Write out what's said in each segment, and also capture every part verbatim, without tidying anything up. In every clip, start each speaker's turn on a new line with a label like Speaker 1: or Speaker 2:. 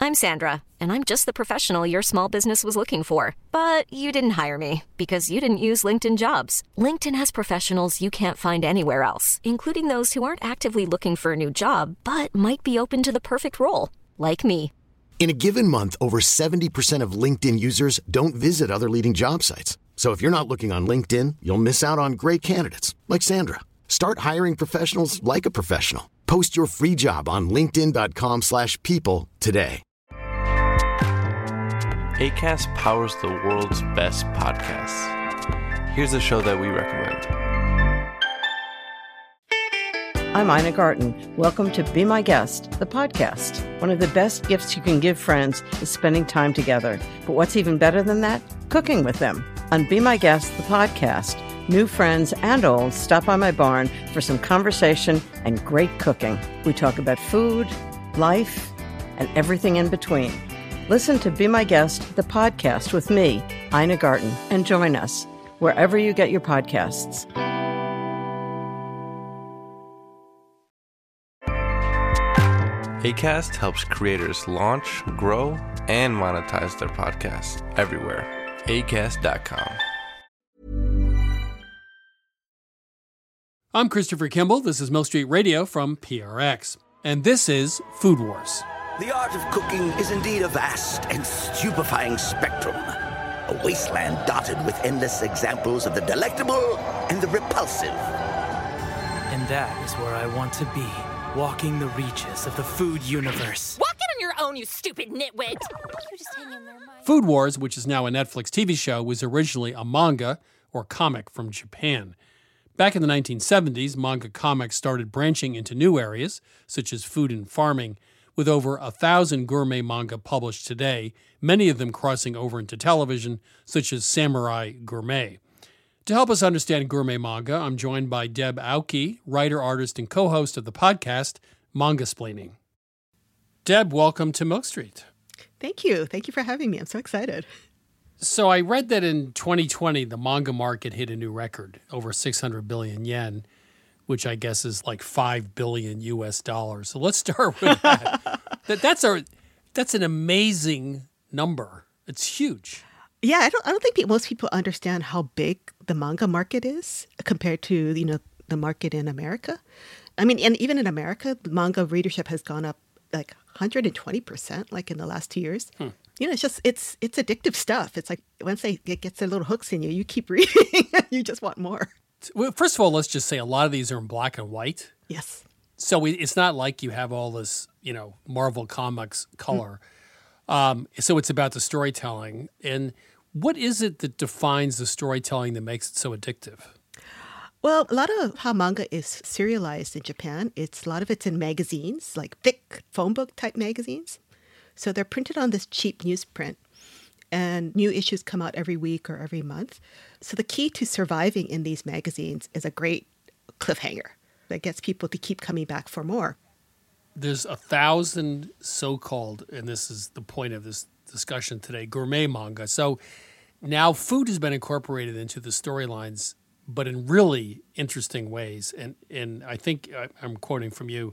Speaker 1: I'm Sandra, and I'm just the professional your small business was looking for. But you didn't hire me because you didn't use LinkedIn Jobs. LinkedIn has professionals you can't find anywhere else, including those who aren't actively looking for a new job, but might be open to the perfect role, like me.
Speaker 2: In a given month, over seventy percent of LinkedIn users don't visit other leading job sites. So if you're not looking on LinkedIn, you'll miss out on great candidates like Sandra. Start hiring professionals like a professional. Post your free job on linkedin dot com slash people today.
Speaker 3: Acast powers the world's best podcasts. Here's a show that we recommend.
Speaker 4: I'm Ina Garten. Welcome to Be My Guest, the podcast. One of the best gifts you can give friends is spending time together. But what's even better than that? Cooking with them. On Be My Guest, the podcast, new friends and old stop by my barn for some conversation and great cooking. We talk about food, life, and everything in between. Listen to Be My Guest, the podcast with me, Ina Garten, and join us wherever you get your podcasts.
Speaker 3: Acast helps creators launch, grow, and monetize their podcasts everywhere. acast dot com.
Speaker 5: I'm Christopher Kimball. This is Mill Street Radio from P R X. And this is Food Wars.
Speaker 6: The art of cooking is indeed a vast and stupefying spectrum. A wasteland dotted with endless examples of the delectable and the repulsive.
Speaker 7: And that is where I want to be, walking the reaches of the food universe.
Speaker 8: Walk it on your own, you stupid nitwit! You just hang in there, Mike.
Speaker 5: Food Wars, which is now a Netflix T V show, was originally a manga or comic from Japan. Back in the nineteen seventies, manga comics started branching into new areas, such as food and farming, with over a thousand gourmet manga published today, many of them crossing over into television, such as Samurai Gourmet. To help us understand gourmet manga, I'm joined by Deb Aoki, writer, artist, and co-host of the podcast, Mangasplaining. Deb, welcome to Milk Street.
Speaker 9: Thank you. Thank you for having me. I'm so excited.
Speaker 5: So I read that in twenty twenty, the manga market hit a new record, over six hundred billion yen, which I guess is like five billion U S dollars. So let's start with that. that that's a that's an amazing number. It's huge.
Speaker 9: Yeah, I don't I don't think most people understand how big the manga market is compared to, you know, the market in America. I mean, and even in America, the manga readership has gone up like one hundred twenty percent like in the last two years. Hmm. You know, it's just, it's it's addictive stuff. It's like once they it gets their little hooks in you, you keep reading, you just want more.
Speaker 5: Well, first of all, let's just say a lot of these are in black and white.
Speaker 9: Yes.
Speaker 5: So it's not like you have all this, you know, Marvel Comics color. Mm. Um, so it's about the storytelling. And what is it that defines the storytelling that makes it so addictive?
Speaker 9: Well, a lot of how manga is serialized in Japan, it's a lot of it's in magazines, like thick phone book type magazines. So they're printed on this cheap newsprint, and new issues come out every week or every month. So the key to surviving in these magazines is a great cliffhanger that gets people to keep coming back for more.
Speaker 5: There's a thousand so-called, and this is the point of this discussion today, gourmet manga. So now food has been incorporated into the storylines, but in really interesting ways. And and I think I'm quoting from you.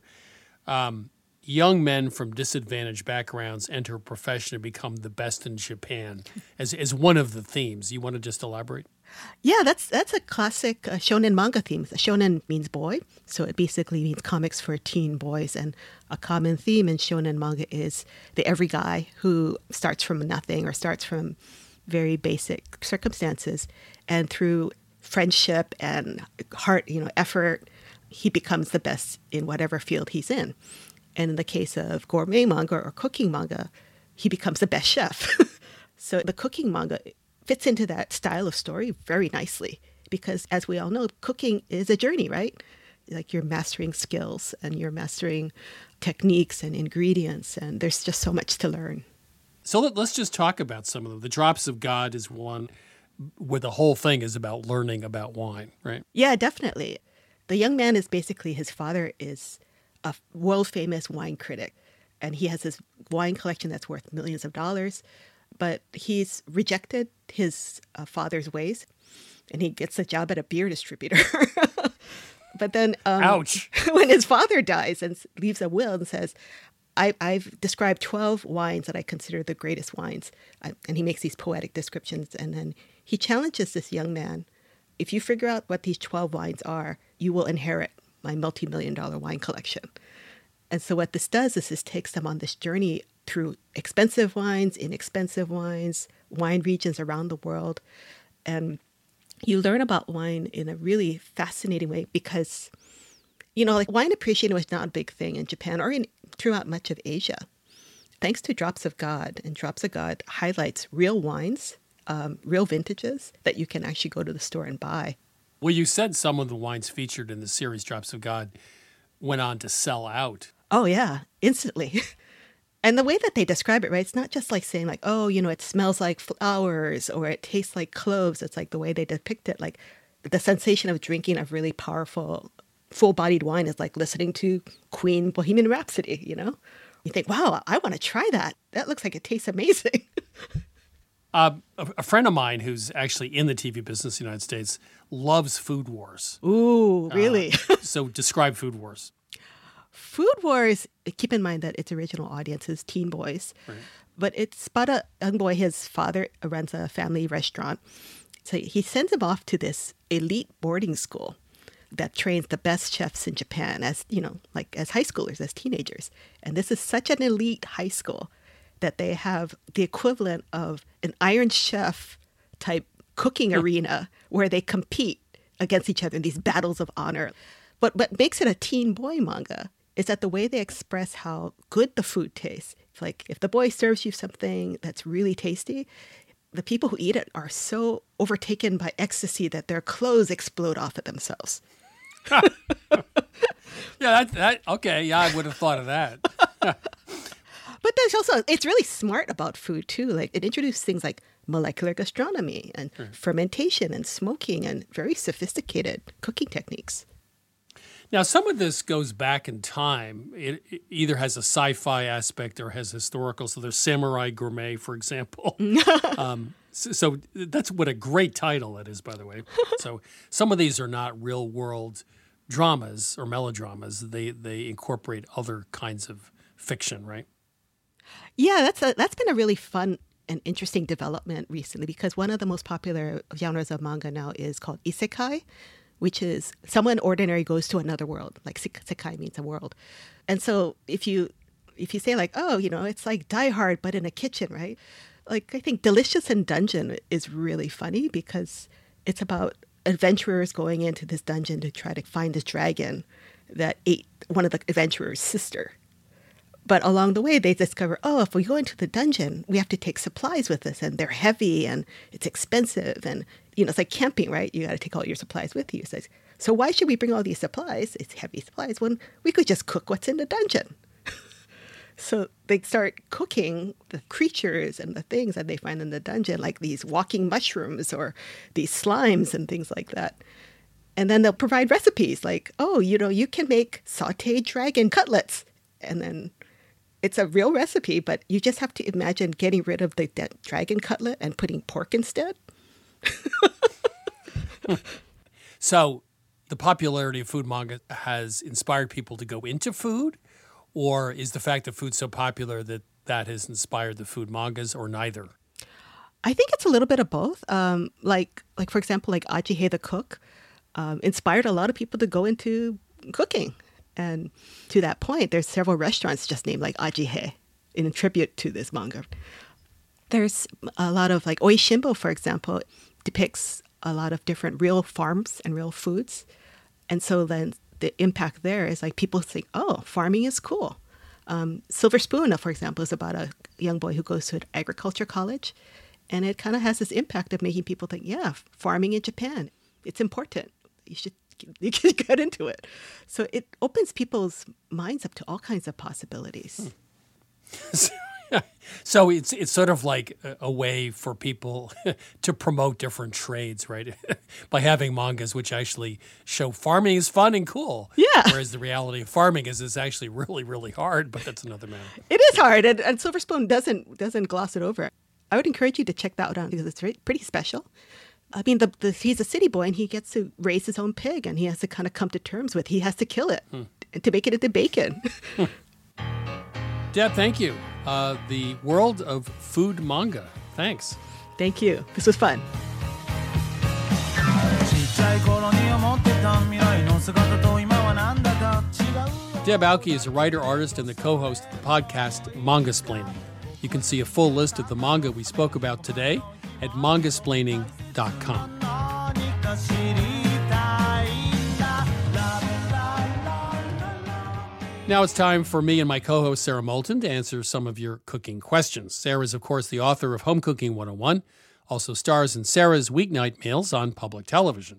Speaker 5: Um, Young men from disadvantaged backgrounds enter a profession and become the best in Japan as as one of the themes. You want to just elaborate?
Speaker 9: Yeah, that's that's a classic uh, shonen manga theme. Shonen means boy, so it basically means comics for teen boys. And a common theme in shonen manga is the every guy who starts from nothing or starts from very basic circumstances, and through friendship and heart, you know, effort, he becomes the best in whatever field he's in. And in the case of gourmet manga or cooking manga, he becomes the best chef. So the cooking manga fits into that style of story very nicely because, as we all know, cooking is a journey, right? Like you're mastering skills and you're mastering techniques and ingredients, and there's just so much to learn.
Speaker 5: So let, let's just talk about some of them. The Drops of God is one where the whole thing is about learning about wine, right?
Speaker 9: Yeah, definitely. The young man is basically, his father is a world-famous wine critic, and he has this wine collection that's worth millions of dollars, but he's rejected his uh, father's ways, and he gets a job at a beer distributor. But then um,
Speaker 5: Ouch.
Speaker 9: when his father dies and leaves a will and says, I, I've described twelve wines that I consider the greatest wines. I, and he makes these poetic descriptions. And then he challenges this young man. If you figure out what these twelve wines are, you will inherit my multi-million dollar wine collection. And so what this does is this takes them on this journey through expensive wines, inexpensive wines, wine regions around the world. And you learn about wine in a really fascinating way because, you know, like wine appreciation was not a big thing in Japan or in throughout much of Asia. Thanks to Drops of God, and Drops of God highlights real wines, um, real vintages that you can actually go to the store and buy.
Speaker 5: Well, you said some of the wines featured in the series Drops of God went on to sell out.
Speaker 9: Oh, yeah, instantly. And the way that they describe it, right, it's not just like saying like, oh, you know, it smells like flowers or it tastes like cloves. It's like the way they depict it, like the sensation of drinking a really powerful, full-bodied wine is like listening to Queen Bohemian Rhapsody, you know? You think, wow, I want to try that. That looks like it tastes amazing.
Speaker 5: uh, a, a friend of mine who's actually in the T V business in the United States loves Food Wars.
Speaker 9: Ooh, really?
Speaker 5: Uh, so describe Food Wars.
Speaker 9: Food Wars, keep in mind that its original audience is teen boys, right. But it's about a young boy. His father runs a family restaurant. So he sends him off to this elite boarding school that trains the best chefs in Japan as, you know, like as high schoolers, as teenagers. And this is such an elite high school that they have the equivalent of an Iron Chef type cooking arena where they compete against each other in these battles of honor. But what makes it a teen boy manga is that the way they express how good the food tastes. It's like if the boy serves you something that's really tasty, the people who eat it are so overtaken by ecstasy that their clothes explode off of themselves.
Speaker 5: yeah, that, that okay. Yeah, I would have thought of that.
Speaker 9: But there's also, it's really smart about food too. Like it introduced things like molecular gastronomy and hmm. fermentation and smoking and very sophisticated cooking techniques.
Speaker 5: Now, some of this goes back in time. It, it either has a sci-fi aspect or has historical. So there's Samurai Gourmet, for example. um, so, so that's what a great title that is, by the way. So some of these are not real-world dramas or melodramas. They they incorporate other kinds of fiction, right?
Speaker 9: Yeah, that's a, that's been a really fun and interesting development recently because one of the most popular genres of manga now is called isekai, which is someone ordinary goes to another world. Like sekai means a world. And so if you if you say like, oh, you know, it's like Die Hard, but in a kitchen, right? Like I think Delicious in Dungeon is really funny because it's about adventurers going into this dungeon to try to find this dragon that ate one of the adventurers' sister. But along the way, they discover, oh, if we go into the dungeon, we have to take supplies with us, and they're heavy, and it's expensive, and you know, it's like camping, right? You got to take all your supplies with you. So, so why should we bring all these supplies? It's heavy supplies when we could just cook what's in the dungeon. So they start cooking the creatures and the things that they find in the dungeon, like these walking mushrooms or these slimes and things like that. And then they'll provide recipes like, oh, you know, you can make sauteed dragon cutlets. And then it's a real recipe, but you just have to imagine getting rid of the de- dragon cutlet and putting pork instead.
Speaker 5: So the popularity of food manga has inspired people to go into food, or is the fact that food's so popular that that has inspired the food mangas, or neither?
Speaker 9: I think it's a little bit of both. Um, like, like for example, like Ajihei the Cook um, inspired a lot of people to go into cooking. And to that point, there's several restaurants just named like Ajihei in tribute to this manga. There's a lot of like Oishimbo, for example, depicts a lot of different real farms and real foods. And so then the impact there is like people think, oh, farming is cool. Um, Silver Spoon, for example, is about a young boy who goes to an agriculture college. And it kind of has this impact of making people think, yeah, farming in Japan, it's important. You should you can get into it. So it opens people's minds up to all kinds of possibilities.
Speaker 5: Hmm. So it's it's sort of like a, a way for people to promote different trades, right? By having mangas which actually show farming is fun and cool.
Speaker 9: Yeah.
Speaker 5: Whereas the reality of farming is it's actually really, really hard, but that's another matter.
Speaker 9: It is hard, and, and Silver Spoon doesn't doesn't gloss it over. I would encourage you to check that out because it's pretty special. I mean, the, the, he's a city boy, and he gets to raise his own pig, and he has to kind of come to terms with he has to kill it hmm. to make it into bacon.
Speaker 5: Deb, thank you. Uh, the world of food manga. Thanks.
Speaker 9: Thank you. This was fun.
Speaker 5: Deb Aoki is a writer, artist, and the co-host of the podcast Mangasplaining. You can see a full list of the manga we spoke about today at mangasplaining dot com. Now it's time for me and my co-host Sarah Moulton to answer some of your cooking questions. Sarah is, of course, the author of Home Cooking one oh one, also stars in Sarah's Weeknight Meals on public television.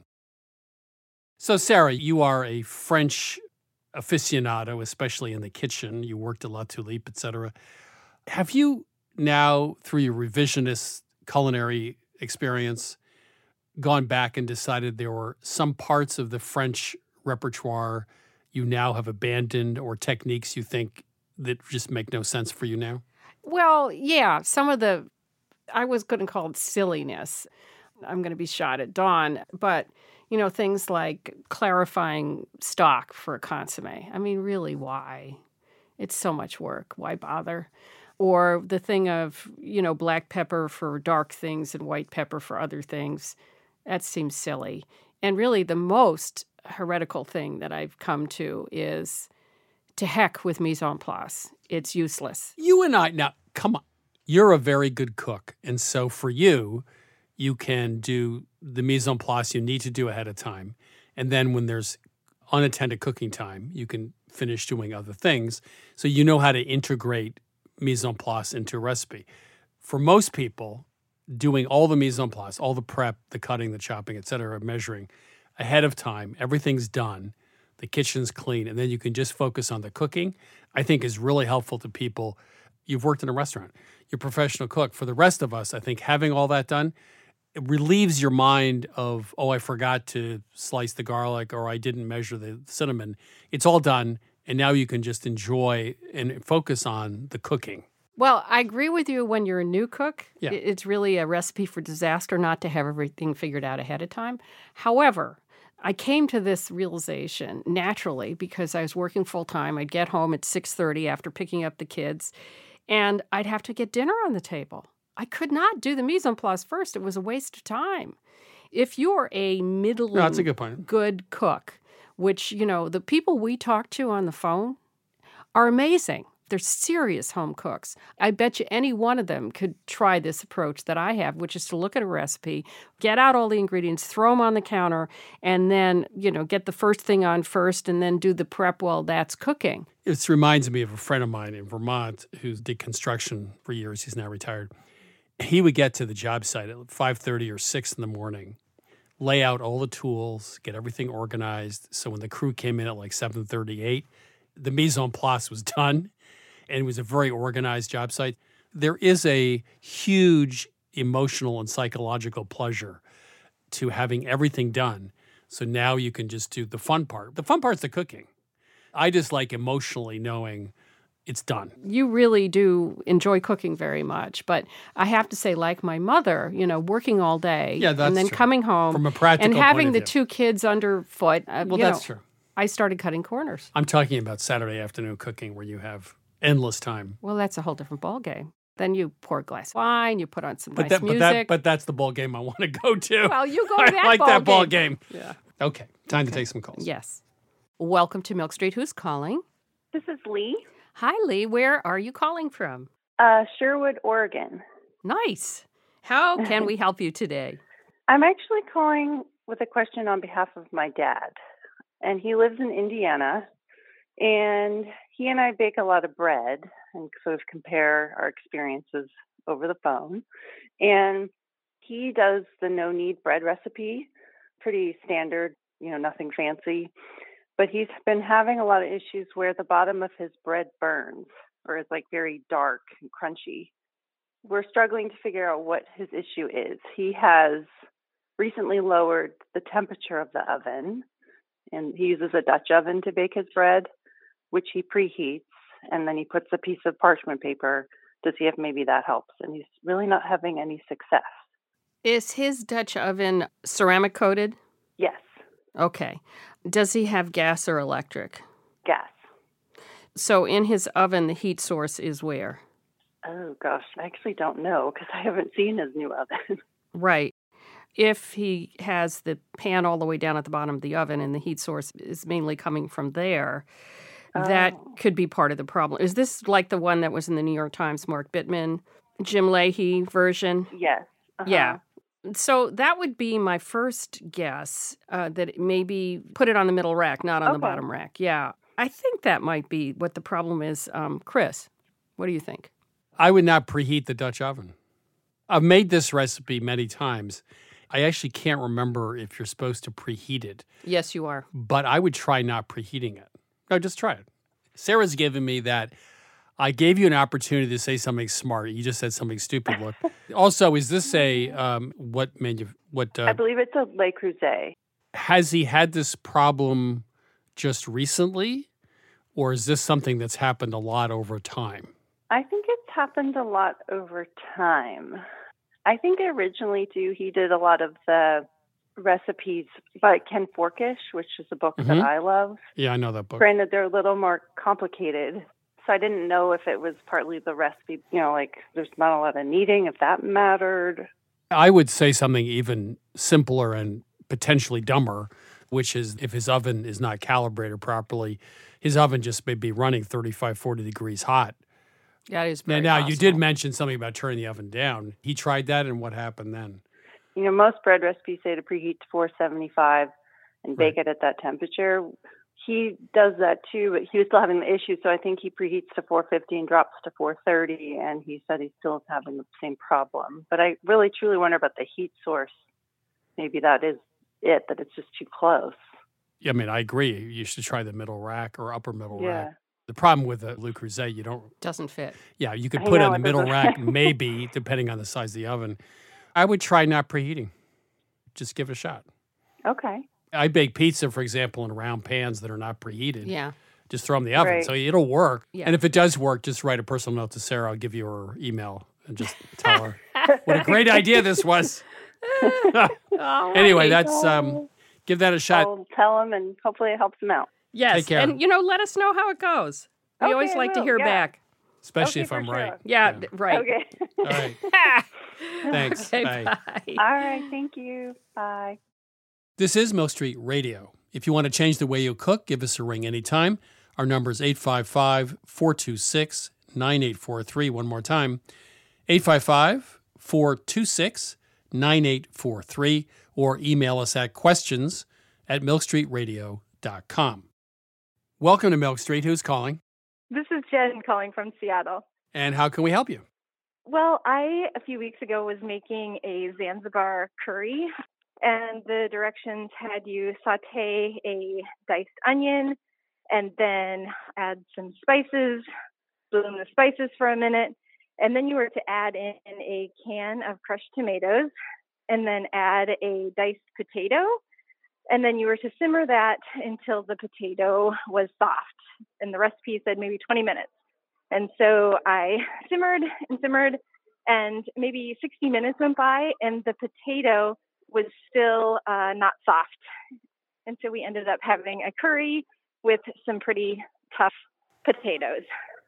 Speaker 5: So, Sarah, you are a French aficionado, especially in the kitchen. You worked at La Tulipe, et cetera. Have you now, through your revisionist culinary experience, gone back and decided there were some parts of the French repertoire you now have abandoned, or techniques you think that just make no sense for you now?
Speaker 10: Well, yeah, some of the, I was going to call it silliness. I'm going to be shot at dawn, but, you know, things like clarifying stock for a consommé. I mean, really, why? It's so much work. Why bother? Or the thing of, you know, black pepper for dark things and white pepper for other things. That seems silly. And really the most heretical thing that I've come to is to heck with mise en place. It's useless.
Speaker 5: You and I, now, come on. You're a very good cook. And so for you, you can do the mise en place you need to do ahead of time. And then when there's unattended cooking time, you can finish doing other things. So you know how to integrate mise en place into a recipe. For most people, doing all the mise en place, all the prep, the cutting, the chopping, et cetera, measuring ahead of time, everything's done, the kitchen's clean, and then you can just focus on the cooking, I think is really helpful to people. You've worked in a restaurant, you're a professional cook. For the rest of us, I think having all that done, it relieves your mind of, oh, I forgot to slice the garlic, or I didn't measure the cinnamon. It's all done, and now you can just enjoy and focus on the cooking.
Speaker 10: Well, I agree with you when you're a new cook.
Speaker 5: Yeah.
Speaker 10: It's really a recipe for disaster not to have everything figured out ahead of time. However, I came to this realization naturally because I was working full-time. I'd get home at six thirty after picking up the kids, and I'd have to get dinner on the table. I could not do the mise en place first. It was a waste of time. If you're a middling
Speaker 5: No, that's a good point.
Speaker 10: good cook, which, you know, the people we talk to on the phone are amazing. They're serious home cooks. I bet you any one of them could try this approach that I have, which is to look at a recipe, get out all the ingredients, throw them on the counter, and then, you know, get the first thing on first and then do the prep while that's cooking.
Speaker 5: It reminds me of a friend of mine in Vermont who did construction for years. He's now retired. He would get to the job site at five thirty or six in the morning, lay out all the tools, get everything organized. So when the crew came in at like seven thirty-eight, the mise en place was done. And it was a very organized job site. There is a huge emotional and psychological pleasure to having everything done. So now you can just do the fun part. The fun part's the cooking. I just like emotionally knowing it's done.
Speaker 10: You really do enjoy cooking very much. But I have to say, like my mother, you know, working all day
Speaker 5: yeah, that's
Speaker 10: and then
Speaker 5: true.
Speaker 10: coming home
Speaker 5: From a practical
Speaker 10: and having
Speaker 5: point
Speaker 10: the
Speaker 5: of view.
Speaker 10: two kids underfoot. Uh,
Speaker 5: Well,
Speaker 10: you
Speaker 5: that's
Speaker 10: know,
Speaker 5: true.
Speaker 10: I started cutting corners.
Speaker 5: I'm talking about Saturday afternoon cooking where you have endless time.
Speaker 10: Well, that's a whole different ballgame. Then you pour a glass of wine, you put on some
Speaker 5: But
Speaker 10: nice
Speaker 5: that,
Speaker 10: music.
Speaker 5: but that, but that's the ball game I want to go to.
Speaker 10: Well, you go to
Speaker 5: I
Speaker 10: that
Speaker 5: like
Speaker 10: ball
Speaker 5: that ball
Speaker 10: game.
Speaker 5: game.
Speaker 10: Yeah.
Speaker 5: Okay, time to take some calls.
Speaker 10: Yes. Welcome to Milk Street. Who's calling?
Speaker 11: This is Lee.
Speaker 10: Hi, Lee. Where are you calling from?
Speaker 11: Uh, Sherwood, Oregon.
Speaker 10: Nice. How can we help you today?
Speaker 11: I'm actually calling with a question on behalf of my dad. And he lives in Indiana. And he and I bake a lot of bread and sort of compare our experiences over the phone. And he does the no-knead bread recipe, pretty standard, you know, nothing fancy. But he's been having a lot of issues where the bottom of his bread burns or is like very dark and crunchy. We're struggling to figure out what his issue is. He has recently lowered the temperature of the oven, and he uses a Dutch oven to bake his bread, which he preheats, and then he puts a piece of parchment paper to see if maybe that helps. And he's really not having any success.
Speaker 10: Is his Dutch oven ceramic coated?
Speaker 11: Yes.
Speaker 10: Okay. Does he have gas or electric?
Speaker 11: Gas.
Speaker 10: So in his oven, the heat source is where?
Speaker 11: Oh, gosh, I actually don't know because I haven't seen his new oven.
Speaker 10: Right. If he has the pan all the way down at the bottom of the oven and the heat source is mainly coming from there, oh. that could be part of the problem. Is this like the one that was in the New York Times, Mark Bittman, Jim Leahy version?
Speaker 11: Yes. Uh-huh.
Speaker 10: Yeah. So that would be my first guess, uh, that maybe put it on the middle rack, not on okay. the bottom rack. Yeah. I think that might be what the problem is. Um, Chris, what do you think?
Speaker 5: I would not preheat the Dutch oven. I've made this recipe many times. I actually can't remember if you're supposed to preheat it.
Speaker 10: Yes, you are.
Speaker 5: But I would try not preheating it. No, just try it. Sarah's given me that. I gave you an opportunity to say something smart. You just said something stupid. Look. Also, is this a, um, what menu? What? Uh,
Speaker 11: I believe it's a Le Creuset.
Speaker 5: Has he had this problem just recently? Or is this something that's happened a lot over time?
Speaker 11: I think it's happened a lot over time. I think originally, too, he did a lot of the recipes by Ken Forkish, which is a book
Speaker 5: mm-hmm.
Speaker 11: that I love.
Speaker 5: Yeah, I know that book.
Speaker 11: Granted, they're a little more complicated. So I didn't know if it was partly the recipe, you know, like there's not a lot of kneading, if that mattered.
Speaker 5: I would say something even simpler and potentially dumber, which is if his oven is not calibrated properly, his oven just may be running thirty-five, forty degrees hot.
Speaker 10: That is very
Speaker 5: Now, now
Speaker 10: possible.
Speaker 5: you did mention something about turning the oven down. He tried that, and what happened then?
Speaker 11: You know, most bread recipes say to preheat to four seventy-five and bake
Speaker 5: right.
Speaker 11: it at that temperature. He does that too, but he was still having the issue, so I think he preheats to four fifty and drops to four thirty, and he said he's still having the same problem. But I really, truly wonder about the heat source. Maybe that is it, that it's just too close.
Speaker 5: Yeah, I mean, I agree. You should try the middle rack or upper middle
Speaker 11: yeah.
Speaker 5: rack. The problem with the Le Creuset, you don't...
Speaker 10: Doesn't fit.
Speaker 5: Yeah, you could
Speaker 11: I
Speaker 5: put
Speaker 11: know,
Speaker 5: it in the
Speaker 11: it
Speaker 5: middle
Speaker 11: doesn't.
Speaker 5: rack, maybe, depending on the size of the oven. I would try not preheating. Just give it a shot.
Speaker 11: Okay.
Speaker 5: I bake pizza, for example, in round pans that are not preheated.
Speaker 10: Yeah.
Speaker 5: Just throw them in the oven.
Speaker 11: Right.
Speaker 5: So it'll work.
Speaker 10: Yeah.
Speaker 5: And if it does work, just write a personal note to Sarah. I'll give you her email and just tell her what a great idea this was.
Speaker 10: oh,
Speaker 5: anyway, that's um, give that a shot.
Speaker 11: I'll tell him, and hopefully it helps him out.
Speaker 10: Yes.
Speaker 5: Take care.
Speaker 10: And, you know, let us know how it goes. We
Speaker 11: Okay,
Speaker 10: always
Speaker 11: I
Speaker 10: like to
Speaker 11: will,
Speaker 10: hear
Speaker 11: yeah.
Speaker 10: back.
Speaker 5: Especially
Speaker 11: Okay,
Speaker 5: if I'm
Speaker 11: for
Speaker 5: right.
Speaker 11: sure.
Speaker 10: Yeah,
Speaker 5: Yeah.
Speaker 10: th- right.
Speaker 11: Okay.
Speaker 5: All right. Thanks.
Speaker 10: Okay,
Speaker 5: Bye.
Speaker 10: bye.
Speaker 11: All right. Thank you. Bye.
Speaker 5: This is Milk Street Radio. If you want to change the way you cook, give us a ring anytime. Our number is eight five five, four two six, nine eight four three. One more time, eight five five, four two six, nine eight four three. Or email us at questions at milk street radio dot com. Welcome to Milk Street. Who's calling?
Speaker 12: This is Jen calling from Seattle.
Speaker 5: And how can we help you?
Speaker 12: Well, I, a few weeks ago, was making a Zanzibar curry, and the directions had you saute a diced onion and then add some spices, bloom the spices for a minute, and then you were to add in a can of crushed tomatoes and then add a diced potato, and then you were to simmer that until the potato was soft. And the recipe said maybe twenty minutes. And so I simmered and simmered, and maybe sixty minutes went by, and the potato was still uh, not soft. And so we ended up having a curry with some pretty tough potatoes.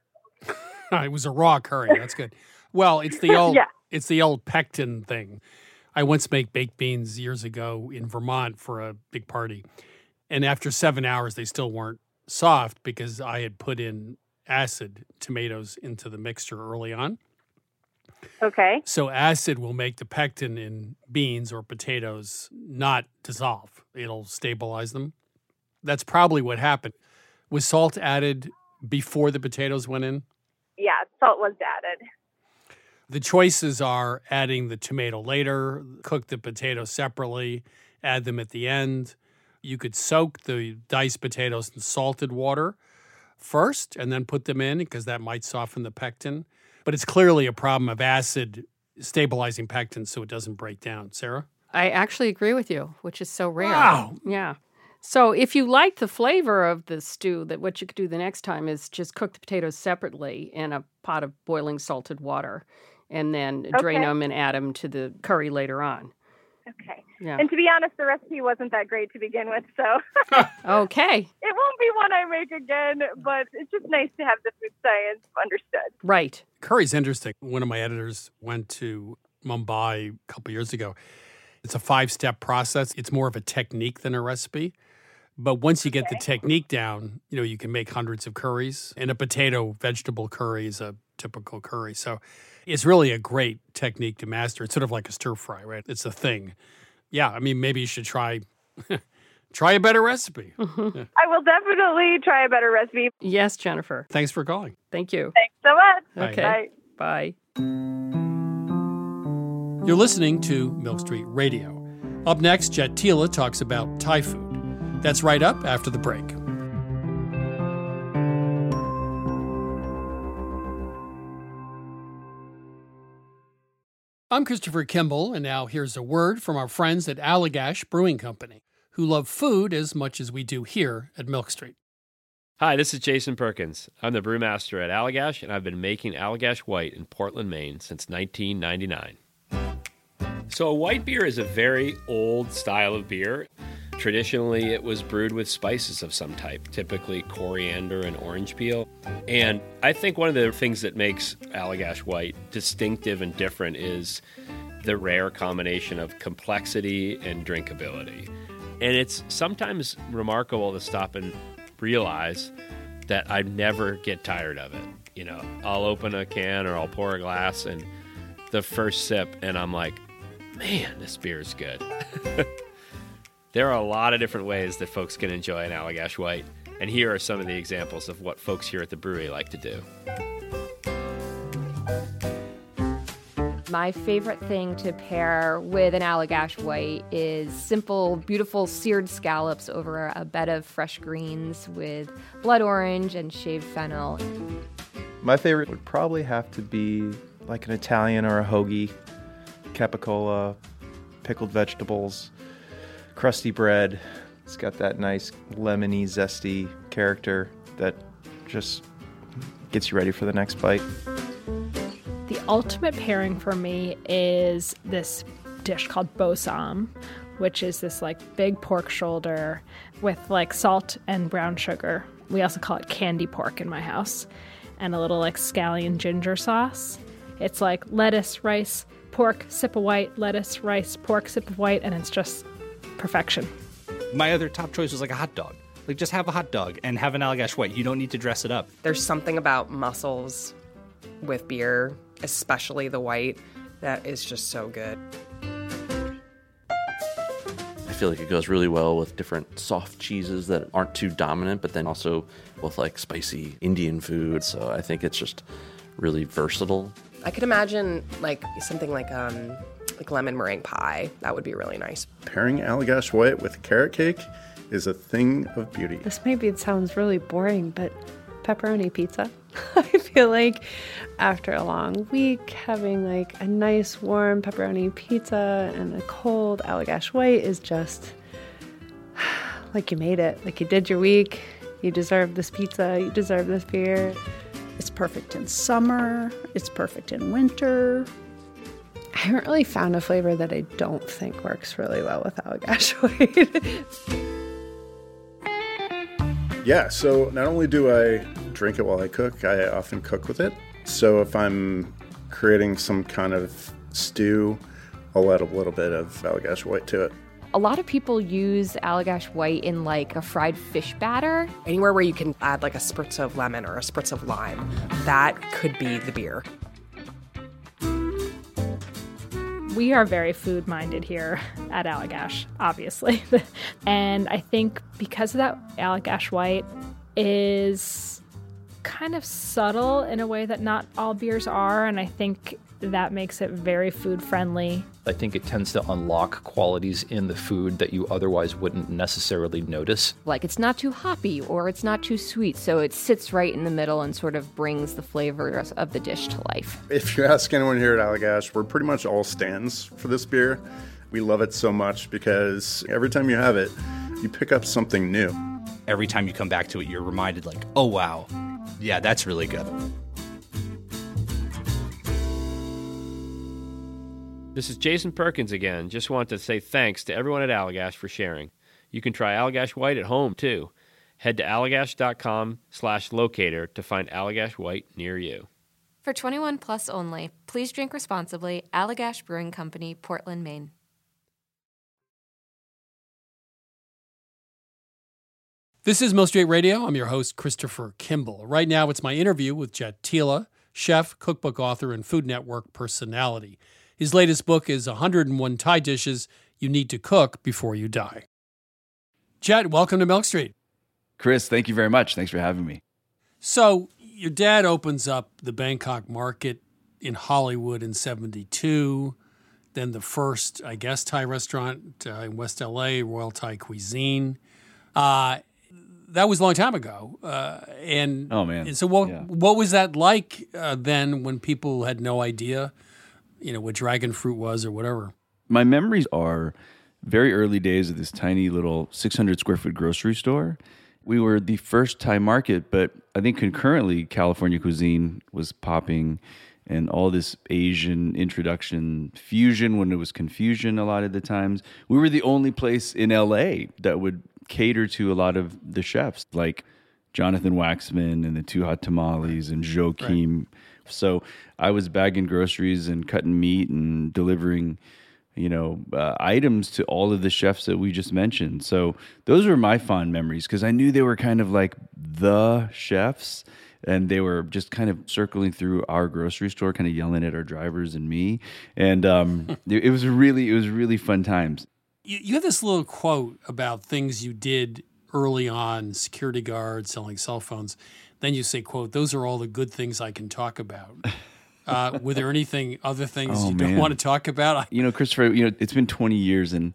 Speaker 5: It was a raw curry. That's good. Well, it's the old
Speaker 12: Yeah.
Speaker 5: it's the old pectin thing. I once made baked beans years ago in Vermont for a big party. And after seven hours, they still weren't soft because I had put in acid tomatoes into the mixture early on.
Speaker 12: Okay.
Speaker 5: So acid will make the pectin in beans or potatoes not dissolve. It'll stabilize them. That's probably what happened. Was salt added before the potatoes went in?
Speaker 12: Yeah, salt was added.
Speaker 5: The choices are adding the tomato later, cook the potatoes separately, add them at the end. You could soak the diced potatoes in salted water first and then put them in because that might soften the pectin. But it's clearly a problem of acid stabilizing pectin so it doesn't break down. Sarah?
Speaker 10: I actually agree with you, which is so rare.
Speaker 5: Wow.
Speaker 10: Yeah. So if you like the flavor of the stew, that what you could do the next time is just cook the potatoes separately in a pot of boiling salted water and then drain
Speaker 12: Okay.
Speaker 10: them and add them to the curry later on.
Speaker 12: Okay.
Speaker 10: Yeah.
Speaker 12: And to be honest, the recipe wasn't that great to begin with, so
Speaker 10: Okay.
Speaker 12: it won't be one I make again, but it's just nice to have the food science understood.
Speaker 10: Right.
Speaker 5: Curry's interesting. One of my editors went to Mumbai a couple years ago. It's a five-step process. It's more of a technique than a recipe. But once you get
Speaker 12: Okay.
Speaker 5: the technique down, you know, you can make hundreds of curries. And a potato vegetable curry is a typical curry. So it's really a great technique to master. It's sort of like a stir fry, right? It's a thing. Yeah, I mean, maybe you should try try a better recipe. Yeah.
Speaker 12: I will definitely try a better recipe.
Speaker 10: Yes, Jennifer.
Speaker 5: Thanks for calling.
Speaker 10: Thank you.
Speaker 12: Thanks so much.
Speaker 5: Bye.
Speaker 10: Okay.
Speaker 12: Bye.
Speaker 10: Bye.
Speaker 5: You're listening to Milk Street Radio. Up next, Jet Tila talks about Thai food. That's right up after the break. I'm Christopher Kimball, and now here's a word from our friends at Allagash Brewing Company, who love food as much as we do here at Milk Street.
Speaker 13: Hi, this is Jason Perkins. I'm the brewmaster at Allagash, and I've been making Allagash White in Portland, Maine since nineteen ninety-nine. So a white beer is a very old style of beer. Traditionally, it was brewed with spices of some type, typically coriander and orange peel. And I think one of the things that makes Allagash White distinctive and different is the rare combination of complexity and drinkability. And it's sometimes remarkable to stop and realize that I never get tired of it. You know, I'll open a can or I'll pour a glass and the first sip and I'm like, man, this beer is good. There are a lot of different ways that folks can enjoy an Allagash White, and here are some of the examples of what folks here at the brewery like to do.
Speaker 14: My favorite thing to pair with an Allagash White is simple, beautiful seared scallops over a bed of fresh greens with blood orange and shaved fennel.
Speaker 15: My favorite would probably have to be like an Italian or a hoagie, capicola, pickled vegetables, crusty bread. It's got that nice lemony, zesty character that just gets you ready for the next bite.
Speaker 16: The ultimate pairing for me is this dish called bosam, which is this like big pork shoulder with like salt and brown sugar. We also call it candy pork in my house, and a little like scallion ginger sauce. It's like lettuce, rice, pork, sip of white, lettuce, rice, pork, sip of white, and it's just perfection.
Speaker 17: My other top choice was like a hot dog. Like just have a hot dog and have an Allagash White. You don't need to dress it up.
Speaker 18: There's something about mussels with beer, especially the white, that is just so good.
Speaker 19: I feel like it goes really well with different soft cheeses that aren't too dominant, but then also with like spicy Indian food. So I think it's just really versatile.
Speaker 18: I could imagine like something like um like lemon meringue pie. That would be really nice.
Speaker 20: Pairing Allagash White with carrot cake is a thing of beauty.
Speaker 21: This maybe sounds really boring, but pepperoni pizza. I feel like after a long week, having like a nice warm pepperoni pizza and a cold Allagash White is just like you made it. Like you did your week. You deserve this pizza. You deserve this beer.
Speaker 22: It's perfect in summer. It's perfect in winter.
Speaker 21: I haven't really found a flavor that I don't think works really well with Allagash White.
Speaker 20: Yeah, so not only do I drink it while I cook, I often cook with it. So if I'm creating some kind of stew, I'll add a little bit of Allagash White to it.
Speaker 14: A lot of people use Allagash White in like a fried fish batter.
Speaker 18: Anywhere where you can add like a spritz of lemon or a spritz of lime, that could be the beer.
Speaker 16: We are very food-minded here at Allagash, obviously. And I think because of that, Allagash White is kind of subtle in a way that not all beers are, and I think that makes it very food-friendly.
Speaker 23: I think it tends to unlock qualities in the food that you otherwise wouldn't necessarily notice.
Speaker 14: Like it's not too hoppy or it's not too sweet, so it sits right in the middle and sort of brings the flavors of the dish to life.
Speaker 20: If you ask anyone here at Allagash, we're pretty much all stands for this beer. We love it so much because every time you have it, you pick up something new.
Speaker 17: Every time you come back to it, you're reminded like, oh, wow, yeah, that's really good.
Speaker 13: This is Jason Perkins again. Just want to say thanks to everyone at Allagash for sharing. You can try Allagash White at home, too. Head to allagash.com slash locator to find Allagash White near you.
Speaker 14: For twenty-one plus only, please drink responsibly. Allagash Brewing Company, Portland, Maine.
Speaker 5: This is Milk Street Radio. I'm your host, Christopher Kimball. Right now, it's my interview with Jet Tila, chef, cookbook author, and Food Network personality. His latest book is one hundred one Thai Dishes You Need to Cook Before You Die. Jet, welcome to Milk Street.
Speaker 1: Chris, thank you very much. Thanks for having me.
Speaker 5: So your dad opens up the Bangkok market in Hollywood in seventy-two. Then the first, I guess, Thai restaurant uh, in West L A, Royal Thai Cuisine. Uh, that was a long time ago. Uh, and
Speaker 1: oh, man.
Speaker 5: And so what,
Speaker 1: yeah.
Speaker 5: what was that like uh, then when people had no idea, you know, what dragon fruit was or whatever?
Speaker 1: My memories are very early days of this tiny little six hundred square foot grocery store. We were the first Thai market, but I think concurrently California cuisine was popping and all this Asian introduction fusion when it was confusion a lot of the times. We were the only place in L A that would cater to a lot of the chefs like Jonathan Waxman and the Two Hot Tamales and Joachim. Right. So I was bagging groceries and cutting meat and delivering you know, uh, items to all of the chefs that we just mentioned. So those were my fond memories because I knew they were kind of like the chefs and they were just kind of circling through our grocery store, kind of yelling at our drivers and me. And um, it, it was really, it was really fun times.
Speaker 5: You, you have this little quote about things you did early on, security guards, selling cell phones. Then you say, quote, those are all the good things I can talk about. Uh, were there anything, other things
Speaker 1: oh,
Speaker 5: you
Speaker 1: man.
Speaker 5: don't want to talk about?
Speaker 1: You know, Christopher, you know, it's been twenty years and,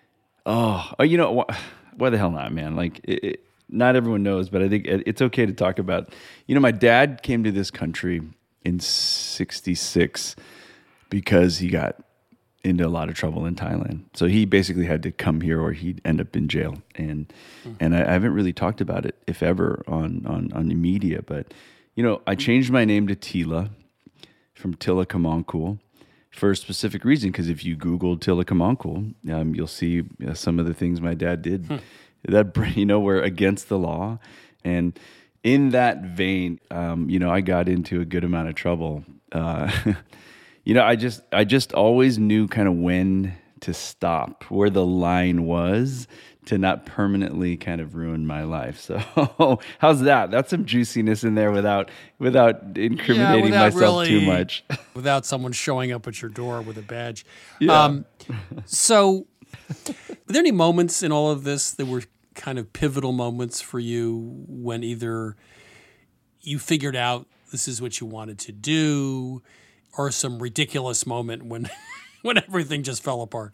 Speaker 1: oh, oh you know, wh- why the hell not, man? Like, it, it, not everyone knows, but I think it, it's okay to talk about. You know, my dad came to this country in sixty-six because he got into a lot of trouble in Thailand. So he basically had to come here or he'd end up in jail. And mm-hmm. and I, I haven't really talked about it, if ever, on, on, on the media. But, you know, I changed my name to Tila, from Tila Kamankul for a specific reason, because if you Google Tila Kamankul, um, you'll see uh, some of the things my dad did hmm. that, you know, were against the law. And in that vein, um, you know, I got into a good amount of trouble. Uh, you know, I just, I just always knew kind of when to stop, where the line was, to not permanently kind of ruin my life. So how's that? That's some juiciness in there without without incriminating
Speaker 5: yeah, without
Speaker 1: myself
Speaker 5: really,
Speaker 1: too much.
Speaker 5: Without someone showing up at your door with a badge.
Speaker 1: Yeah.
Speaker 5: Um, so were there any moments in all of this that were kind of pivotal moments for you when either you figured out this is what you wanted to do or some ridiculous moment when when everything just fell apart?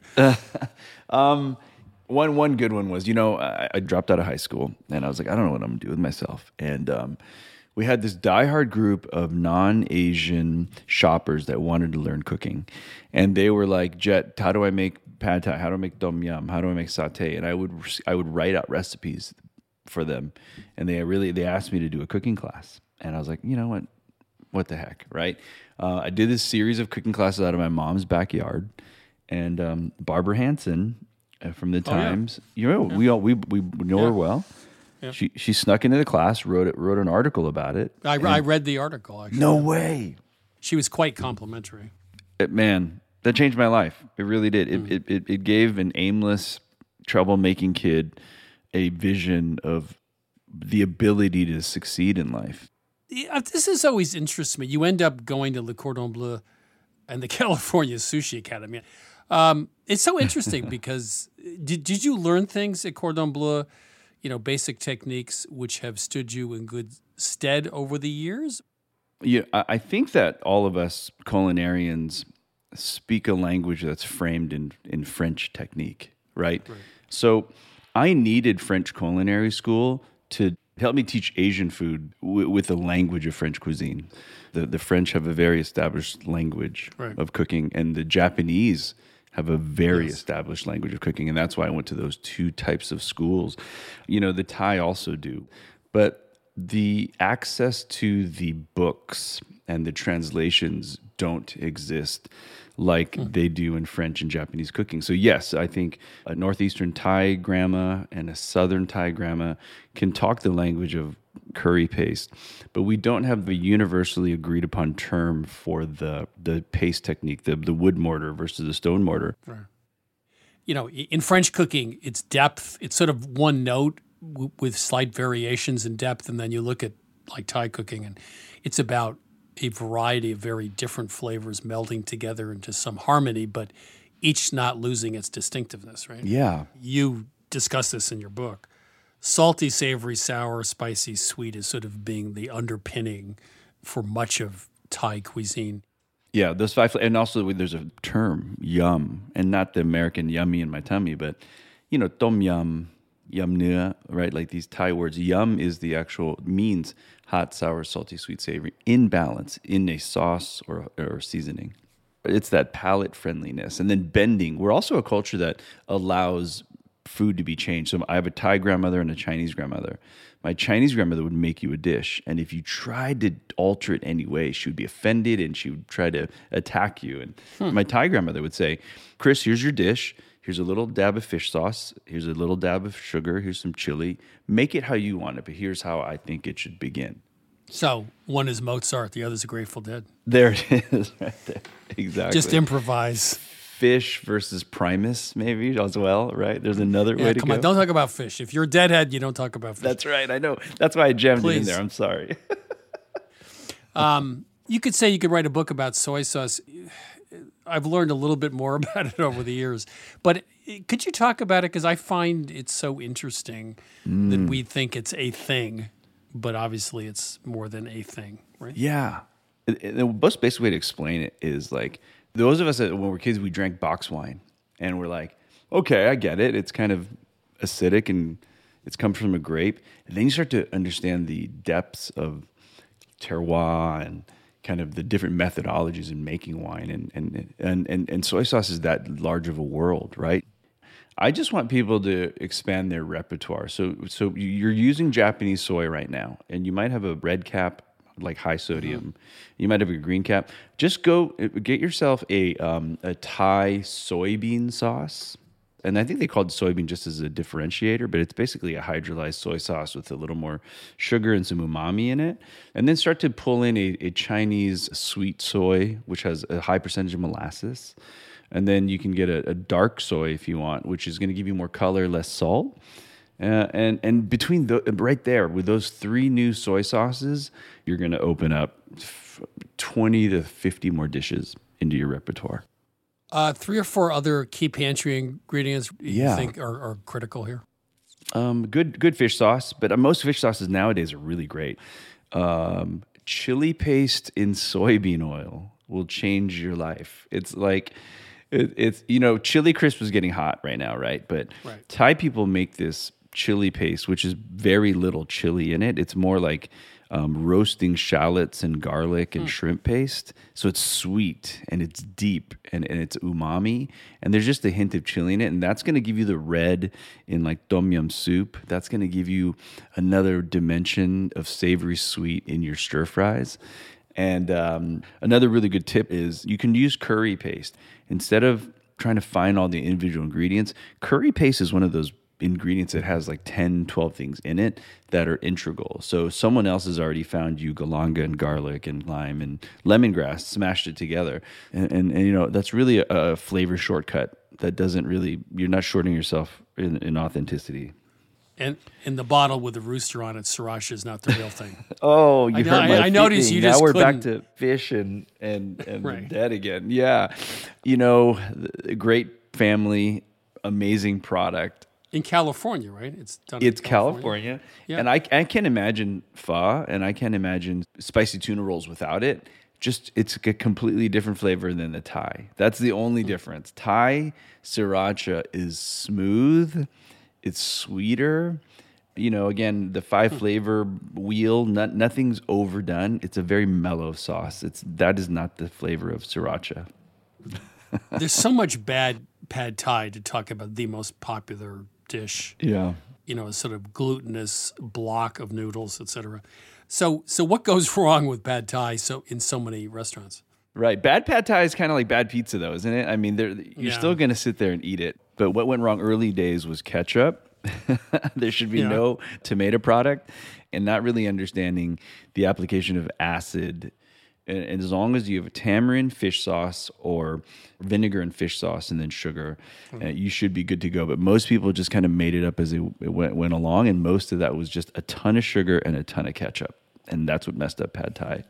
Speaker 1: um One one good one was, you know, I, I dropped out of high school and I was like, I don't know what I'm gonna do with myself. And um, we had this diehard group of non-Asian shoppers that wanted to learn cooking, and they were like, Jet, how do I make pad thai? How do I make tom yum? How do I make satay? And I would I would write out recipes for them, and they really they asked me to do a cooking class, and I was like, you know what, what the heck, right? Uh, I did this series of cooking classes out of my mom's backyard, and um, Barbara Hansen from the Times, oh, yeah. you know, yeah. we all we we know yeah. her well. Yeah. She she snuck into the class, wrote it, wrote an article about it.
Speaker 5: I, I read the article. Actually.
Speaker 1: No way.
Speaker 5: She was quite complimentary.
Speaker 1: It, man, that changed my life. It really did. It,
Speaker 5: Mm.
Speaker 1: it it it gave an aimless, troublemaking kid a vision of the ability to succeed in life.
Speaker 5: Yeah, this has always interested me. You end up going to Le Cordon Bleu and the California Sushi Academy. Um, it's so interesting because did did you learn things at Cordon Bleu, you know, basic techniques which have stood you in good stead over the years?
Speaker 1: Yeah, I I think that all of us culinarians speak a language that's framed in, in French technique, right? right? So I needed French culinary school to help me teach Asian food w- with the language of French cuisine. The the French have a very established language
Speaker 5: right.
Speaker 1: of cooking, and the Japanese have a very
Speaker 5: yes.
Speaker 1: established language of cooking, and that's why I went to those two types of schools. You know, the Thai also do. But the access to the books and the translations don't exist like mm. they do in French and Japanese cooking. So yes, I think a Northeastern Thai grandma and a Southern Thai grandma can talk the language of curry paste, but we don't have the universally agreed upon term for the the paste technique, the, the wood mortar versus the stone mortar.
Speaker 5: Right. You know, in French cooking, it's depth. It's sort of one note w- with slight variations in depth, and then you look at like Thai cooking, and it's about a variety of very different flavors melding together into some harmony, but each not losing its distinctiveness, right?
Speaker 1: Yeah.
Speaker 5: You discuss this in your book. Salty, savory, sour, spicy, sweet is sort of being the underpinning for much of Thai cuisine.
Speaker 1: Yeah, those five, and also there's a term, yum, and not the American yummy in my tummy, but, you know, tom yum, yum nua, right? Like these Thai words. Yum is the actual, means hot, sour, salty, sweet, savory, in balance, in a sauce or, or seasoning. It's that palate friendliness. And then bending. We're also a culture that allows food to be changed. So I have a Thai grandmother and a Chinese grandmother. My Chinese grandmother would make you a dish, and if you tried to alter it any way, she would be offended and she would try to attack you. And hmm. my Thai grandmother would say, Chris, here's your dish. Here's a little dab of fish sauce. Here's a little dab of sugar. Here's some chili. Make it how you want it, but here's how I think it should begin.
Speaker 5: So one is Mozart, the other's a Grateful Dead.
Speaker 1: There it is, right there. Exactly.
Speaker 5: Just improvise.
Speaker 1: Fish versus Primus, maybe, as well, right? There's another
Speaker 5: yeah,
Speaker 1: way to
Speaker 5: come
Speaker 1: go.
Speaker 5: on, don't talk about fish. If you're a deadhead, you don't talk about fish.
Speaker 1: That's right, I know. That's why I jammed
Speaker 5: Please.
Speaker 1: it in there. I'm sorry.
Speaker 5: um, you could say you could write a book about soy sauce. I've learned a little bit more about it over the years. But could you talk about it? Because I find it so interesting mm. that we think it's a thing, but obviously it's more than a thing, right?
Speaker 1: Yeah. The most basic way to explain it is like, those of us that when we're kids, we drank box wine, and we're like, okay, I get it. It's kind of acidic, and it's come from a grape. And then you start to understand the depths of terroir and kind of the different methodologies in making wine, and and and and, and soy sauce is that large of a world, right? I just want people to expand their repertoire. So so you're using Japanese soy right now, and you might have a red cap, like high sodium. Mm-hmm. You might have a green cap. Just go get yourself a um, a Thai soybean sauce. And I think they called soybean just as a differentiator, but it's basically a hydrolyzed soy sauce with a little more sugar and some umami in it. And then start to pull in a, a Chinese sweet soy, which has a high percentage of molasses. And then you can get a, a dark soy if you want, which is going to give you more color, less salt. Uh, and and between the, right there with those three new soy sauces, you're going to open up twenty to fifty more dishes into your repertoire.
Speaker 5: Uh, three or four other key pantry ingredients you
Speaker 1: Yeah.
Speaker 5: think are, are critical here?
Speaker 1: Um, good good fish sauce, but uh, most fish sauces nowadays are really great. Um, chili paste in soybean oil will change your life. It's like it, it's you know chili crisp is getting hot right now, right? But
Speaker 5: Right.
Speaker 1: Thai people make this chili paste, which is very little chili in it. It's more like um, roasting shallots and garlic and
Speaker 5: Mm.
Speaker 1: shrimp paste. So it's sweet and it's deep and, and it's umami. And there's just a hint of chili in it. And that's going to give you the red in like tom yum soup. That's going to give you another dimension of savory sweet in your stir fries. And um, another really good tip is you can use curry paste. Instead of trying to find all the individual ingredients, curry paste is one of those ingredients that has like ten, twelve things in it that are integral. So someone else has already found you galanga and garlic and lime and lemongrass, smashed it together. And, and, and you know, that's really a, a flavor shortcut that doesn't really, you're not shorting yourself in, in authenticity.
Speaker 5: And in the bottle with the rooster on it, sriracha is not the real thing.
Speaker 1: Oh, you
Speaker 5: I, know,
Speaker 1: hurt my
Speaker 5: I, I noticed you
Speaker 1: feeling.
Speaker 5: just
Speaker 1: Now we're
Speaker 5: couldn't.
Speaker 1: back to fish and and, and
Speaker 5: Right.
Speaker 1: dead again. Yeah, you know, a great family, amazing product.
Speaker 5: In California, right? It's done in
Speaker 1: It's California,
Speaker 5: Yeah.
Speaker 1: and I I can't imagine pho, and I can't imagine spicy tuna rolls without it. Just it's a completely different flavor than the Thai. That's the only difference. Thai sriracha is smooth, it's sweeter. You know, again, the five flavor wheel, not, nothing's overdone. It's a very mellow sauce. It's that is not the flavor of sriracha.
Speaker 5: There's so much bad pad thai to talk about the most popular dish.
Speaker 1: Yeah.
Speaker 5: You know, a sort of glutinous block of noodles, et cetera. So, so what goes wrong with pad thai so in so many restaurants?
Speaker 1: Right. Bad pad thai is kind of like bad pizza, though, isn't it? I mean, you're
Speaker 5: Yeah.
Speaker 1: still going to sit there and eat it. But what went wrong early days was ketchup. There should be
Speaker 5: Yeah.
Speaker 1: no tomato product, and not really understanding the application of acid. And, and as long as you have a tamarind fish sauce or vinegar and fish sauce and then sugar, uh, you should be good to go. But most people just kind of made it up as it, it went, went along, and most of that was just a ton of sugar and a ton of ketchup. And that's what messed up pad thai.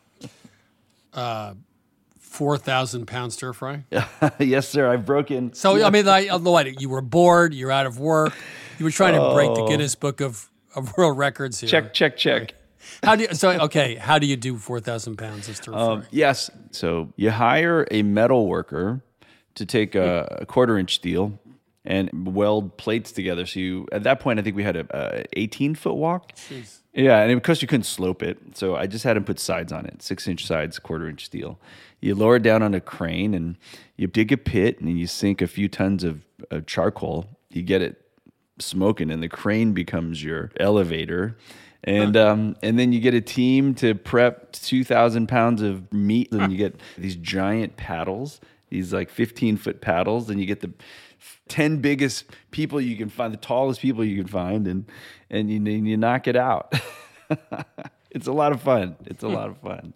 Speaker 5: Uh, four thousand pound stir fry?
Speaker 1: Yes, sir. I've broken.
Speaker 5: So, I mean, like, uh, what, you were bored, you're out of work, you were trying to break the
Speaker 1: Oh.
Speaker 5: Guinness Book of, of World Records here.
Speaker 1: Check, check, check.
Speaker 5: How do you, so, okay, how do you do four thousand pounds of stir fry?
Speaker 1: Um, yes. So you hire a metal worker to take a, a quarter inch steel and weld plates together. So you, at that point, I think we had a, a eighteen foot walk.
Speaker 5: Jeez.
Speaker 1: Yeah, and of course you couldn't slope it, so I just had him put sides on it, six inch sides, quarter inch steel. You lower it down on a crane, and you dig a pit, and you sink a few tons of, of charcoal. You get it smoking, and the crane becomes your elevator. And um, and then you get a team to prep two thousand pounds of meat, and you get these giant paddles, these like fifteen foot paddles, and you get the ten biggest people you can find, the tallest people you can find, and and you, and you knock it out. It's a lot of fun. It's a lot of fun.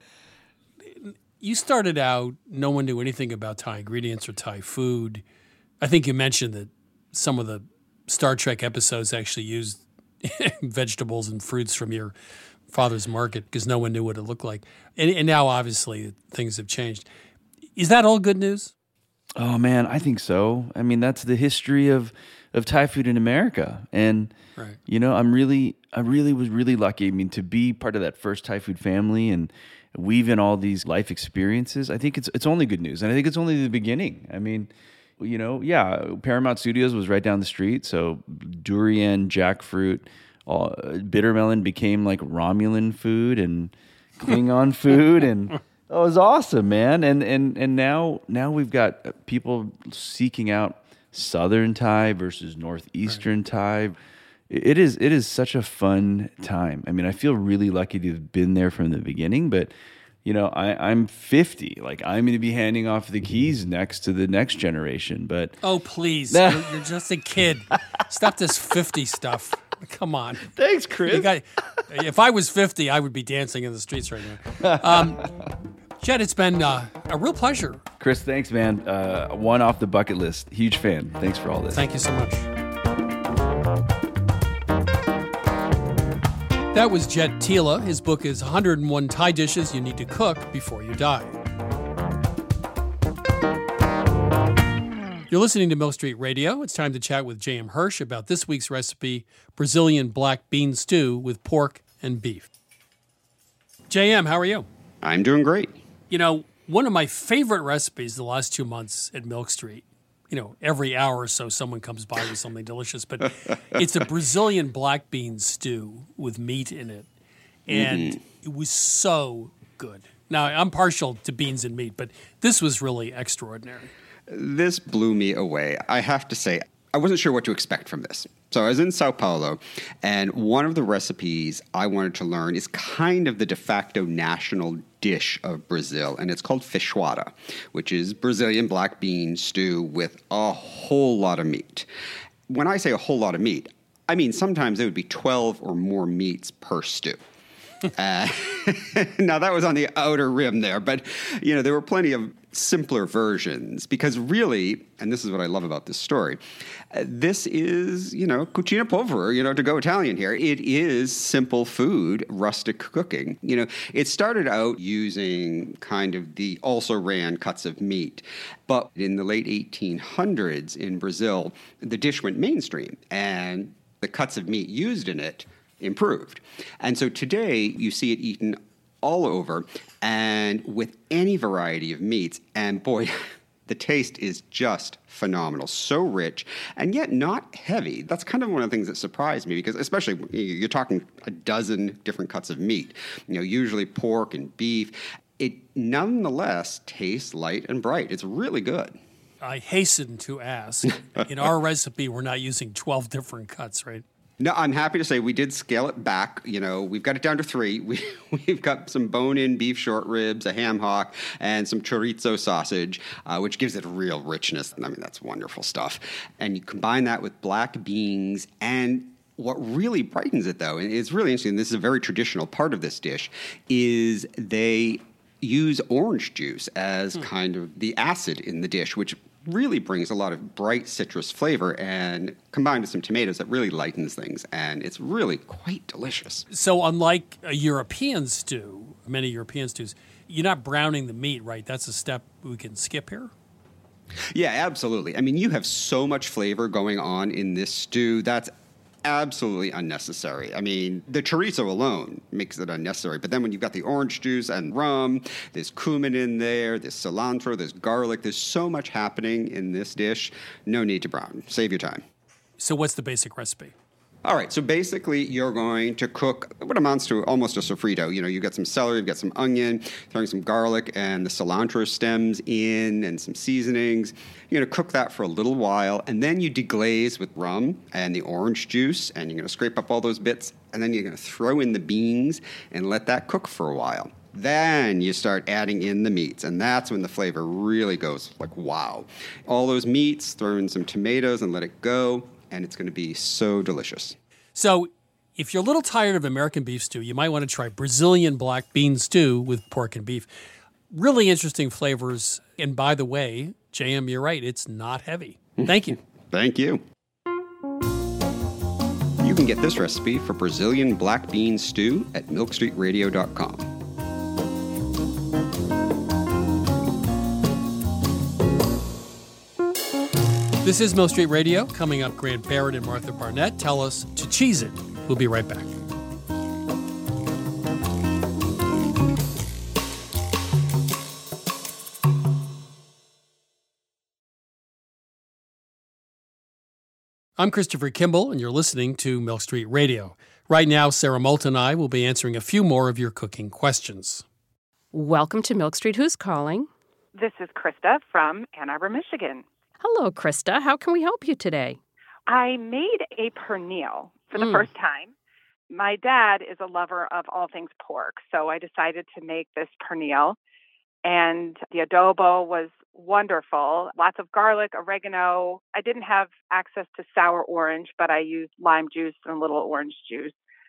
Speaker 5: You started out, no one knew anything about Thai ingredients or Thai food. I think you mentioned that some of the Star Trek episodes actually used vegetables and fruits from your father's market because no one knew what it looked like. And, and now, obviously, things have changed. Is that all good news?
Speaker 1: Oh man, I think so. I mean, that's the history of of Thai food in America, and
Speaker 5: Right.
Speaker 1: you know, I'm really, I really was really lucky. I mean, to be part of that first Thai food family and weave in all these life experiences. I think it's it's only good news, and I think it's only the beginning. I mean, you know, yeah, Paramount Studios was right down the street, so durian, jackfruit, all, bitter melon became like Romulan food and Klingon food, and oh, it was awesome, man. And and and now now we've got people seeking out Southern Thai versus Northeastern right. Thai. It is it is such a fun time. I mean, I feel really lucky to have been there from the beginning, but you know, I, I'm fifty. Like, I'm going to be handing off the keys next to the next generation. But
Speaker 5: oh, please, you're, you're just a kid. Stop this fifty stuff. Come on.
Speaker 1: Thanks, Chris.
Speaker 5: You got, if I was fifty, I would be dancing in the streets right now. Um, Jed, it's been uh, a real pleasure.
Speaker 1: Chris, thanks, man. Uh, one off the bucket list. Huge fan. Thanks for all this.
Speaker 5: Thank you so much. That was Jed Tila. His book is one hundred and one Thai Dishes You Need to Cook Before You Die. You're listening to Milk Street Radio. It's time to chat with J M. Hirsch about this week's recipe, Brazilian black bean stew with pork and beef. J M, how are you?
Speaker 2: I'm doing great.
Speaker 5: You know, one of my favorite recipes the last two months at Milk Street, you know, every hour or so someone comes by with something delicious, but it's a Brazilian black bean stew with meat in it. And mm-hmm. it was so good. Now, I'm partial to beans and meat, but this was really extraordinary.
Speaker 2: This blew me away. I have to say, I wasn't sure what to expect from this. So I was in Sao Paulo, and one of the recipes I wanted to learn is kind of the de facto national dish of Brazil, and it's called feijoada, which is Brazilian black bean stew with a whole lot of meat. When I say a whole lot of meat, I mean sometimes it would be twelve or more meats per stew. uh, now, that was on the outer rim there, but, you know, there were plenty of simpler versions because really, and this is what I love about this story, uh, this is, you know, cucina povera, you know, to go Italian here. It is simple food, rustic cooking. You know, it started out using kind of the also-ran cuts of meat, but in the late eighteen hundreds in Brazil, the dish went mainstream, and the cuts of meat used in it improved. And so today you see it eaten all over and with any variety of meats. And boy, the taste is just phenomenal. So rich and yet not heavy. That's kind of one of the things that surprised me because especially you're talking a dozen different cuts of meat, you know, usually pork and beef. It nonetheless tastes light and bright. It's really good.
Speaker 5: I hasten to ask, in our recipe, we're not using twelve different cuts, right?
Speaker 2: No, I'm happy to say we did scale it back. You know, we've got it down to three. We, we've got some bone-in beef short ribs, a ham hock, and some chorizo sausage, uh, which gives it real richness. I mean, that's wonderful stuff. And you combine that with black beans, and what really brightens it, though, and it's really interesting, this is a very traditional part of this dish, is they use orange juice as kind of the acid in the dish, which really brings a lot of bright citrus flavor, and combined with some tomatoes that really lightens things, and it's really quite delicious.
Speaker 5: So unlike a European stew, many European stews, you're not browning the meat, right? That's a step we can skip here?
Speaker 2: Yeah, absolutely. I mean, you have so much flavor going on in this stew. That's absolutely unnecessary. I mean, the chorizo alone makes it unnecessary. But then when you've got the orange juice and rum, there's cumin in there, there's cilantro, there's garlic. There's so much happening in this dish. No need to brown. Save your time.
Speaker 5: So what's the basic recipe?
Speaker 2: All right, so basically you're going to cook what amounts to almost a sofrito. You know, you've got some celery, you've got some onion, throwing some garlic and the cilantro stems in and some seasonings. You're going to cook that for a little while, and then you deglaze with rum and the orange juice, and you're going to scrape up all those bits, and then you're going to throw in the beans and let that cook for a while. Then you start adding in the meats, and that's when the flavor really goes like, wow. All those meats, throw in some tomatoes and let it go, and it's going to be so delicious.
Speaker 5: So if you're a little tired of American beef stew, you might want to try Brazilian black bean stew with pork and beef. Really interesting flavors. And by the way, J M, you're right, it's not heavy. Thank you.
Speaker 2: Thank you. You can get this recipe for Brazilian black bean stew at milk street radio dot com.
Speaker 5: This is Milk Street Radio. Coming up, Grant Barrett and Martha Barnett tell us to cheese it. We'll be right back. I'm Christopher Kimball, and you're listening to Milk Street Radio. Right now, Sarah Moulton and I will be answering a few more of your cooking questions.
Speaker 10: Welcome to Milk Street. Who's calling?
Speaker 3: This is Krista from Ann Arbor, Michigan.
Speaker 10: Hello, Krista. How can we help you today?
Speaker 3: I made a pernil for the
Speaker 10: Mm.
Speaker 3: first time. My dad is a lover of all things pork, so I decided to make this pernil. And the adobo was wonderful. Lots of garlic, oregano. I didn't have access to sour orange, but I used lime juice and a little orange juice.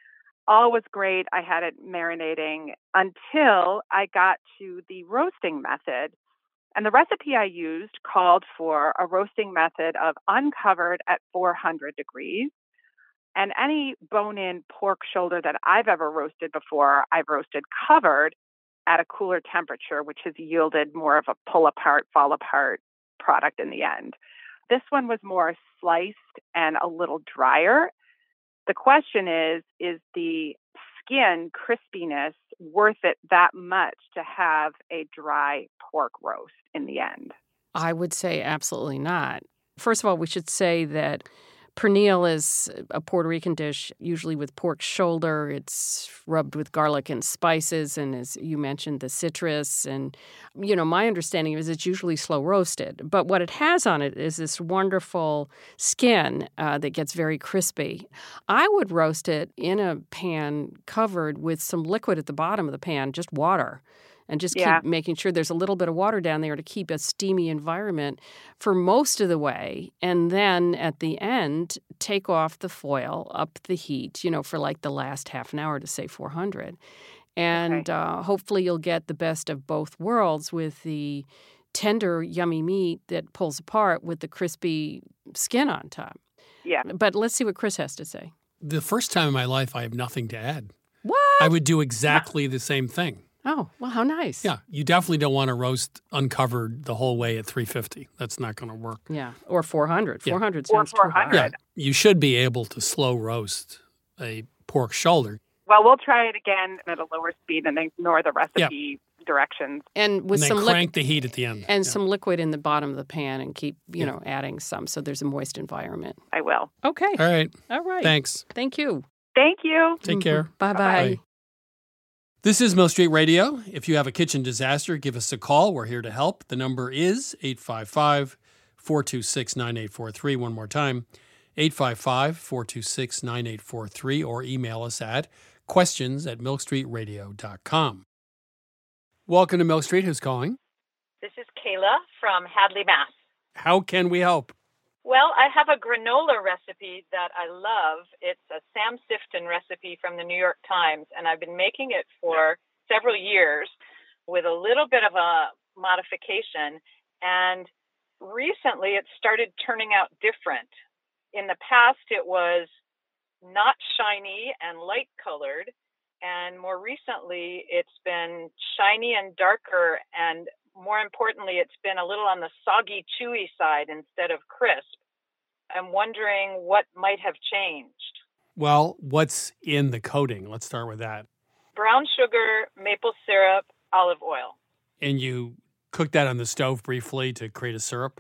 Speaker 3: All was great. I had it marinating until I got to the roasting method. And the recipe I used called for a roasting method of uncovered at four hundred degrees. And any bone-in pork shoulder that I've ever roasted before, I've roasted covered at a cooler temperature, which has yielded more of a pull-apart, fall-apart product in the end. This one was more sliced and a little drier. The question is, is the skin crispiness worth it that much to have a dry pork roast in the end?
Speaker 10: I would say absolutely not. First of all, we should say that pernil is a Puerto Rican dish, usually with pork shoulder. It's rubbed with garlic and spices, and as you mentioned, the citrus. And, you know, my understanding is it's usually slow roasted. But what it has on it is this wonderful skin uh, that gets very crispy. I would roast it in a pan covered with some liquid at the bottom of the pan, just water. And just
Speaker 3: Yeah.
Speaker 10: keep making sure there's a little bit of water down there to keep a steamy environment for most of the way. And then at the end, take off the foil, up the heat, you know, for like the last half an hour to say four hundred. And uh, hopefully you'll get the best of both worlds with the tender, yummy meat that pulls apart with the crispy skin on top.
Speaker 3: Yeah.
Speaker 10: But let's see what Chris has to say.
Speaker 5: The first time in my life, I have nothing to add.
Speaker 10: What?
Speaker 5: I would do exactly the same thing.
Speaker 10: Oh, well, how nice.
Speaker 5: Yeah, you definitely don't want to roast uncovered the whole way at three fifty. That's not going to work.
Speaker 10: Yeah, or four hundred.
Speaker 5: Yeah.
Speaker 10: four hundred
Speaker 3: Or
Speaker 10: sounds too
Speaker 3: four
Speaker 10: high.
Speaker 3: hundred.
Speaker 5: Yeah, you should be able to slow roast a pork shoulder.
Speaker 3: Well, we'll try it again at a lower speed and ignore the recipe directions.
Speaker 10: And with
Speaker 5: and then
Speaker 10: some liquid.
Speaker 5: crank the heat at the end.
Speaker 10: And
Speaker 5: Yeah.
Speaker 10: some liquid in the bottom of the pan and keep, you
Speaker 5: Yeah.
Speaker 10: know, adding some so there's a moist environment.
Speaker 3: I will.
Speaker 10: Okay.
Speaker 5: All right.
Speaker 10: All right.
Speaker 5: Thanks.
Speaker 10: Thank you.
Speaker 3: Thank you.
Speaker 5: Take care.
Speaker 10: Bye-bye.
Speaker 5: Bye. This is Milk Street Radio. If you have a kitchen disaster, give us a call. We're here to help. The number is eight five five, four two six, nine eight four three. One more time, eight five five, four two six, nine eight four three, or email us at questions at milk street radio dot com. Welcome to Milk Street. Who's calling?
Speaker 4: This is Kayla from Hadley, Mass.
Speaker 5: How can we help?
Speaker 4: Well, I have a granola recipe that I love. It's a Sam Sifton recipe from the New York Times, and I've been making it for several years with a little bit of a modification. And recently it started turning out different. In the past, it was not shiny and light colored. And more recently, it's been shiny and darker. And more importantly, it's been a little on the soggy, chewy side instead of crisp. I'm wondering what might have changed.
Speaker 5: Well, what's in the coating? Let's start with that.
Speaker 4: Brown sugar, maple syrup, olive oil.
Speaker 5: And you cooked that on the stove briefly to create a syrup?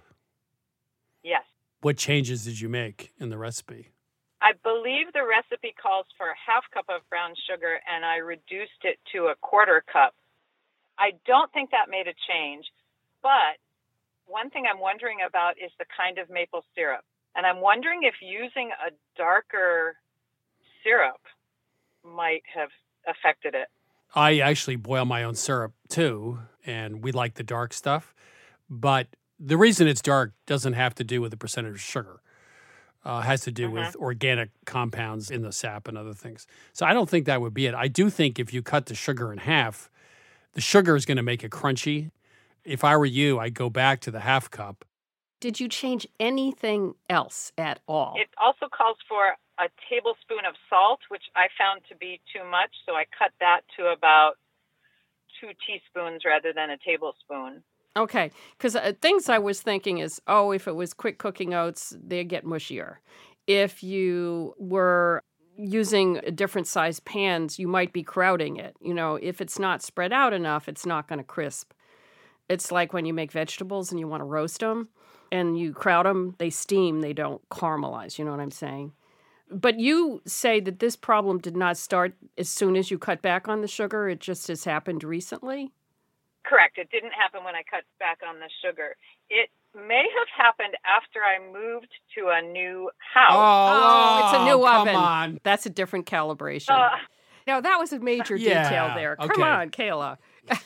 Speaker 4: Yes.
Speaker 5: What changes did you make in the recipe?
Speaker 4: I believe the recipe calls for a half cup of brown sugar, and I reduced it to a quarter cup. I don't think that made a change, but one thing I'm wondering about is the kind of maple syrup. And I'm wondering if using a darker syrup might have affected it.
Speaker 5: I actually boil my own syrup too, and we like the dark stuff. But the reason it's dark doesn't have to do with the percentage of sugar. Uh, it has to do
Speaker 4: Mm-hmm.
Speaker 5: with organic compounds in the sap and other things. So I don't think that would be it. I do think if you cut the sugar in half, the sugar is going to make it crunchy. If I were you, I'd go back to the half cup.
Speaker 10: Did you change anything else at all?
Speaker 4: It also calls for a tablespoon of salt, which I found to be too much, so I cut that to about two teaspoons rather than a tablespoon.
Speaker 10: Okay, because uh, things I was thinking is, oh, if it was quick cooking oats, they'd get mushier. If you were using different size pans, you might be crowding it. You know, if it's not spread out enough, it's not going to crisp. It's like when you make vegetables and you want to roast them and you crowd them, they steam, they don't caramelize. You know what I'm saying? But you say that this problem did not start as soon as you cut back on the sugar. It just has happened recently?
Speaker 4: Correct. It didn't happen when I cut back on the sugar. It may have happened after I moved to a new house.
Speaker 10: Oh, it's a new
Speaker 5: come
Speaker 10: oven.
Speaker 5: on.
Speaker 10: That's a different calibration.
Speaker 4: Uh,
Speaker 10: no, that was a major
Speaker 5: Yeah,
Speaker 10: detail there.
Speaker 5: okay.
Speaker 10: Come on, Kayla.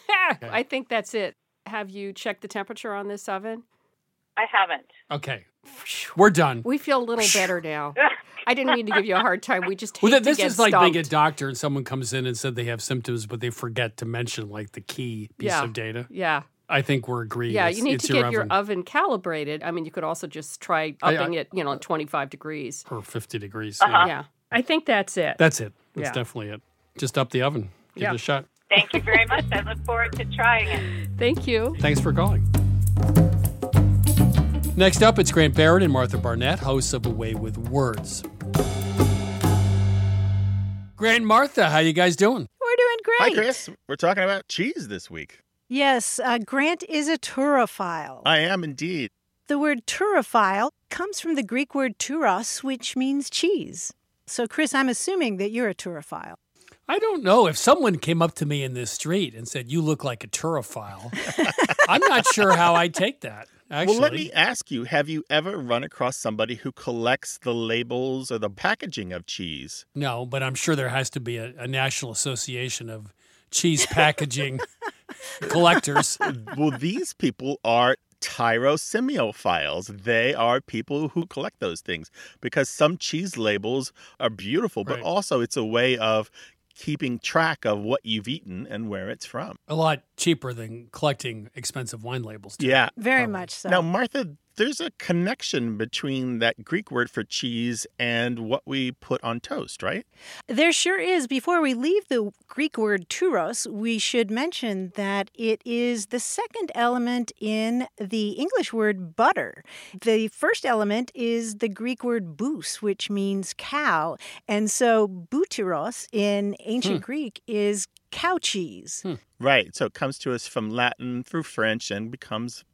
Speaker 10: I think that's it. Have you checked the temperature on this oven?
Speaker 4: I haven't.
Speaker 5: Okay, we're done.
Speaker 10: We feel a little better now. I didn't mean to give you a hard time. We just hate
Speaker 5: Well, th-
Speaker 10: to
Speaker 5: this
Speaker 10: get
Speaker 5: is like
Speaker 10: stumped.
Speaker 5: being a doctor and someone comes in and said they have symptoms, but they forget to mention like the key piece
Speaker 10: Yeah.
Speaker 5: of data.
Speaker 10: Yeah.
Speaker 5: I think we're agreed.
Speaker 10: Yeah,
Speaker 5: It's-
Speaker 10: you need
Speaker 5: it's
Speaker 10: to
Speaker 5: your
Speaker 10: get your
Speaker 5: oven.
Speaker 10: oven calibrated. I mean, you could also just try
Speaker 5: I-
Speaker 10: upping
Speaker 5: I-
Speaker 10: it, you know, twenty-five degrees.
Speaker 5: Or fifty degrees.
Speaker 10: Uh-huh.
Speaker 5: Yeah.
Speaker 10: Yeah. I think that's it.
Speaker 5: That's it. That's
Speaker 10: Yeah.
Speaker 5: definitely it. Just up the oven. Give
Speaker 10: Yeah.
Speaker 5: it a shot.
Speaker 4: Thank you very much. I look forward to trying it.
Speaker 10: Thank you.
Speaker 5: Thanks for calling. Next up, it's Grant Barrett and Martha Barnett, hosts of Away with Words. Grant and Martha, how you guys doing?
Speaker 6: We're doing great.
Speaker 7: Hi, Chris. We're talking about cheese this week.
Speaker 6: Yes, uh, Grant is a turophile.
Speaker 7: I am indeed.
Speaker 6: The word turophile comes from the Greek word turos, which means cheese. So, Chris, I'm assuming that you're a turophile.
Speaker 5: I don't know. If someone came up to me in this street and said, you look like a turophile, I'm not sure how I'd take that, actually.
Speaker 7: Well, let me ask you, have you ever run across somebody who collects the labels or the packaging of cheese?
Speaker 5: No, but I'm sure there has to be a, a national association of cheese packaging collectors.
Speaker 7: Well, these people are tyrosemophiles. They are people who collect those things because some cheese labels are beautiful, but
Speaker 5: Right.
Speaker 7: also it's a way of keeping track of what you've eaten and where it's from.
Speaker 5: A lot cheaper than collecting expensive wine labels. Too.
Speaker 7: Yeah.
Speaker 6: Very much so.
Speaker 7: Now, Martha, there's a connection between that Greek word for cheese and what we put on toast, right?
Speaker 6: There sure is. Before we leave the Greek word turos, we should mention that it is the second element in the English word butter. The first element is the Greek word bous, which means cow. And so butyros in ancient
Speaker 7: Hmm.
Speaker 6: Greek is cow cheese.
Speaker 7: Right. So it comes to us from Latin through French and becomes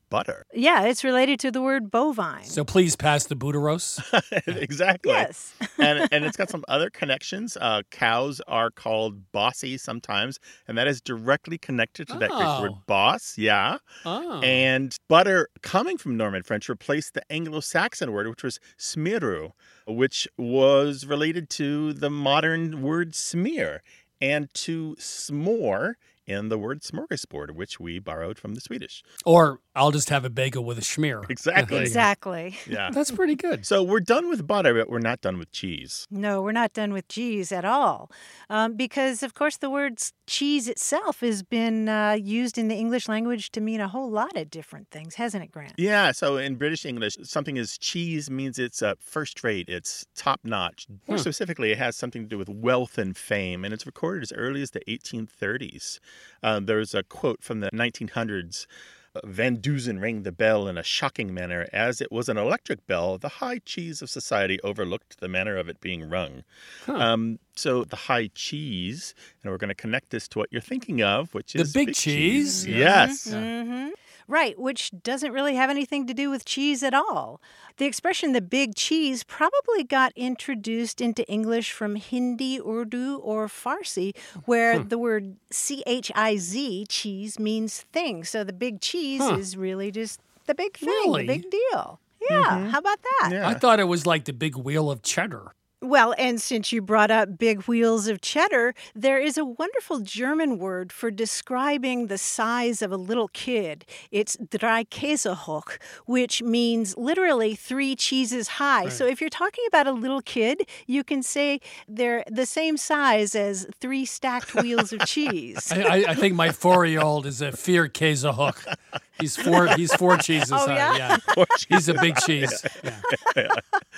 Speaker 7: butter.
Speaker 6: Yeah, it's related to the word bovine.
Speaker 5: So please pass the buteros.
Speaker 7: Exactly.
Speaker 6: Yes.
Speaker 7: and and it's got some other connections. Uh, cows are called bossy sometimes, and that is directly connected to that Greek
Speaker 5: Oh.
Speaker 7: word boss. Yeah.
Speaker 5: Oh.
Speaker 7: And butter, coming from Norman French, replaced the Anglo-Saxon word, which was smiru, which was related to the modern word smear and to s'more in the word smorgasbord, which we borrowed from the Swedish.
Speaker 5: Or I'll just have a bagel with a schmear.
Speaker 7: Exactly.
Speaker 6: Exactly.
Speaker 7: Yeah.
Speaker 5: That's pretty good.
Speaker 7: So we're done with butter, but we're not done with cheese.
Speaker 6: No, we're not done with cheese at all. Um, because, of course, the word cheese itself has been uh, used in the English language to mean a whole lot of different things, hasn't it, Grant?
Speaker 7: Yeah, so in British English, something is cheese means it's uh, first rate, it's top notch. More
Speaker 5: Hmm.
Speaker 7: specifically, it has something to do with wealth and fame, and it's recorded as early as the eighteen thirties. Uh, there's a quote from the nineteen hundreds. Van Dusen rang the bell in a shocking manner. As it was an electric bell, the high cheese of society overlooked the manner of it being rung.
Speaker 5: Huh.
Speaker 7: Um, so the high cheese, and we're going to connect this to what you're thinking of, which
Speaker 5: The
Speaker 7: is
Speaker 5: big cheese?
Speaker 7: Yes.
Speaker 6: Mm-hmm. Right, which doesn't really have anything to do with cheese at all. The expression the big cheese probably got introduced into English from Hindi, Urdu, or Farsi, where
Speaker 5: Hmm.
Speaker 6: the word C H I Z, cheese, means thing. So the big cheese
Speaker 5: Huh.
Speaker 6: is really just the big thing,
Speaker 5: Really?
Speaker 6: the big deal. Yeah, how about that?
Speaker 5: I thought it was like the big wheel of cheddar.
Speaker 6: Well, and since you brought up big wheels of cheddar, there is a wonderful German word for describing the size of a little kid. It's drei Käse hoch, which means literally three cheeses high.
Speaker 5: Right.
Speaker 6: So if you're talking about a little kid, you can say they're the same size as three stacked wheels of cheese.
Speaker 5: I, I, I think my four-year-old is a vier Käse hoch. He's four. He's four cheeses
Speaker 6: Oh,
Speaker 5: high.
Speaker 6: yeah?
Speaker 5: Yeah,
Speaker 7: Four
Speaker 5: he's a big cheese. Yeah.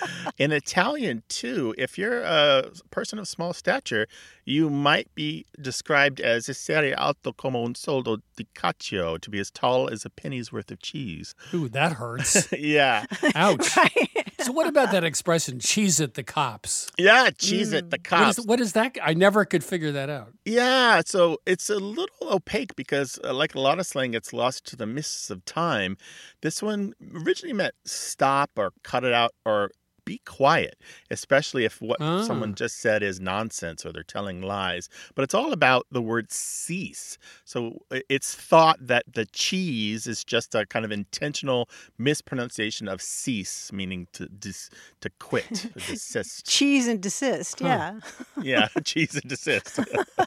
Speaker 7: In Italian, too, if you're a person of small stature, you might be described as essere alto come un soldo di cacio, to be as tall as a penny's worth of cheese.
Speaker 5: Ooh, that hurts.
Speaker 7: Yeah.
Speaker 5: Ouch. So what about that expression, cheese at the cops?
Speaker 7: Yeah, cheese at the
Speaker 5: What
Speaker 7: cops.
Speaker 5: is, what is that? I never could figure that out.
Speaker 7: Yeah, so it's a little opaque because, uh, like a lot of slang, it's lost to the mists of time. This one originally meant stop or cut it out or be quiet, especially if what
Speaker 5: Ah.
Speaker 7: someone just said is nonsense or they're telling lies. But it's all about the word cease. So i- it's thought that the cheese is just a kind of intentional mispronunciation of cease, meaning to dis- to quit, to desist.
Speaker 6: Cheese and desist, yeah.
Speaker 7: Yeah, cheese and desist.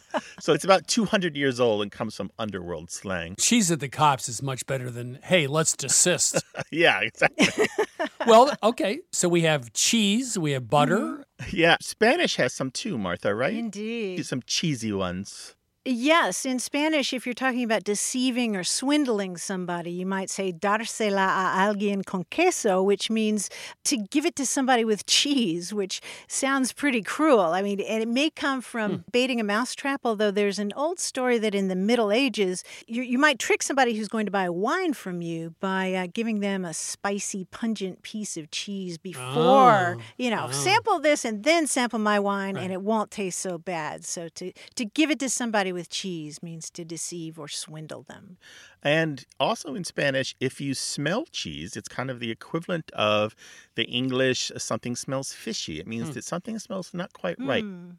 Speaker 7: So it's about two hundred years old and comes from underworld slang.
Speaker 5: Cheese at the cops is much better than, hey, let's desist.
Speaker 7: Yeah, exactly.
Speaker 5: Well, okay. So we have cheese, we have butter.
Speaker 7: Yeah, Spanish has some too, Martha, right?
Speaker 6: Indeed.
Speaker 7: Some cheesy ones.
Speaker 6: Yes, in Spanish, if you're talking about deceiving or swindling somebody, you might say dársela a alguien con queso, which means to give it to somebody with cheese, which sounds pretty cruel. I mean, and it may come from baiting a mousetrap, although there's an old story that in the Middle Ages, you, you might trick somebody who's going to buy wine from you by uh, giving them a spicy, pungent piece of cheese before,
Speaker 5: Oh,
Speaker 6: you know,
Speaker 5: oh.
Speaker 6: sample this and then sample my wine, and it won't taste so bad. So to, to give it to somebody with cheese means to deceive or swindle them.
Speaker 7: And also in Spanish, if you smell cheese, it's kind of the equivalent of the English something smells fishy. It means
Speaker 5: Hmm.
Speaker 7: that something smells not quite right.
Speaker 6: Hmm.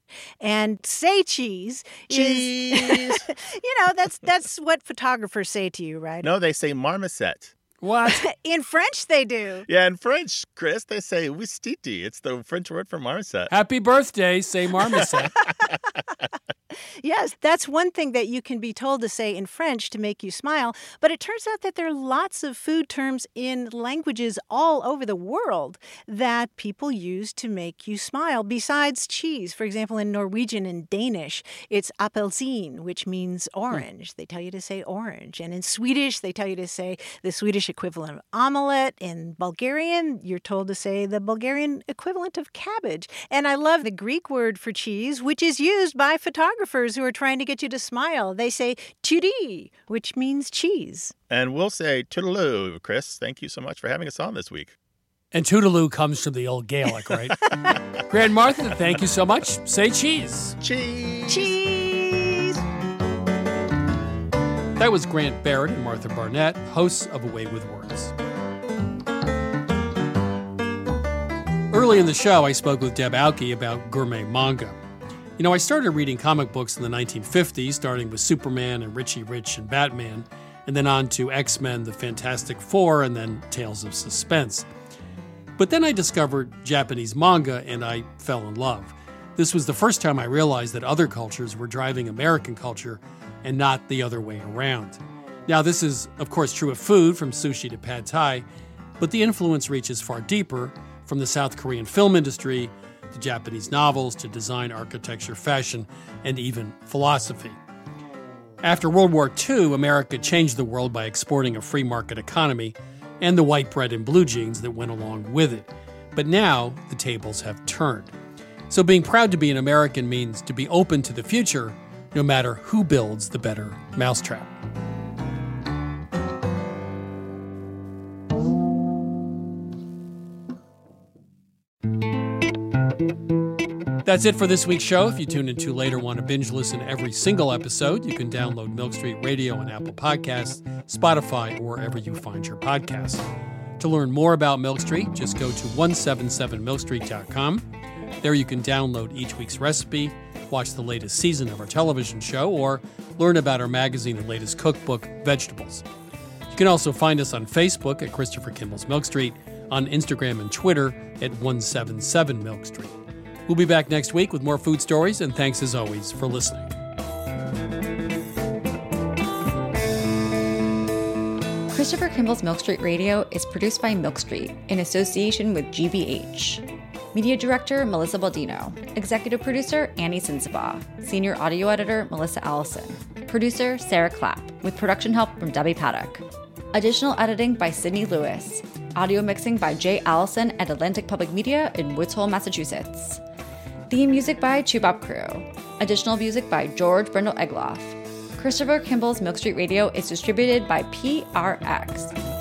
Speaker 6: And say cheese,
Speaker 7: Cheese.
Speaker 6: is, you know, that's that's what photographers say to you, right?
Speaker 7: No, they say marmoset.
Speaker 5: What?
Speaker 6: In French, they do.
Speaker 7: Yeah, in French, Chris, they say wistiti. It's the French word for marmoset.
Speaker 5: Happy birthday, say marmoset.
Speaker 6: Yes, that's one thing that you can be told to say in French to make you smile. But it turns out that there are lots of food terms in languages all over the world that people use to make you smile besides cheese. For example, in Norwegian and Danish, it's appelsin, which means orange. They tell you to say orange. And in Swedish, they tell you to say the Swedish equivalent of omelette. In Bulgarian, you're told to say the Bulgarian equivalent of cabbage. And I love the Greek word for cheese, which is used by photographers who are trying to get you to smile. They say chiri, which means cheese.
Speaker 7: And we'll say toodaloo, Chris. Thank you so much for having us on this week.
Speaker 5: And Toodaloo comes from the old Gaelic, right? Grand Martha, thank you so much. Say cheese.
Speaker 7: Cheese.
Speaker 6: Cheese.
Speaker 5: That was Grant Barrett and Martha Barnett, hosts of A Way with Words. Early in the show, I spoke with Deb Aoki about gourmet manga. You know, I started reading comic books in the nineteen fifties, starting with Superman and Richie Rich and Batman, and then on to X-Men, the Fantastic Four, and then Tales of Suspense. But then I discovered Japanese manga, and I fell in love. This was the first time I realized that other cultures were driving American culture and not the other way around. Now, this is, of course, true of food, from sushi to pad thai, but the influence reaches far deeper, from the South Korean film industry to Japanese novels to design, architecture, fashion, and even philosophy. After World War Two, America changed the world by exporting a free market economy and the white bread and blue jeans that went along with it. But now the tables have turned. So being proud to be an American means to be open to the future, no matter who builds the better mousetrap. That's it for this week's show. If you tune in too late or want to binge listen to every single episode, you can download Milk Street Radio on Apple Podcasts, Spotify, or wherever you find your podcasts. To learn more about Milk Street, just go to one seventy-seven milk street dot com. There you can download each week's recipe, watch the latest season of our television show, or learn about our magazine and latest cookbook, Vegetables. You can also find us on Facebook at Christopher Kimball's Milk Street, on Instagram and Twitter at one seventy-seven milk street. We'll be back next week with more food stories, and thanks as always for listening.
Speaker 8: Christopher Kimball's Milk Street Radio is produced by Milk Street in association with G B H. Media Director, Melissa Baldino. Executive Producer, Annie Sensabaugh. Senior Audio Editor, Melissa Allison. Producer, Sarah Clapp, with production help from Debbie Paddock. Additional editing by Sydney Lewis. Audio mixing by Jay Allison at Atlantic Public Media in Woods Hole, Massachusetts. Theme music by Chubop Crew. Additional music by George Brindle Egloff. Christopher Kimball's Milk Street Radio is distributed by P R X.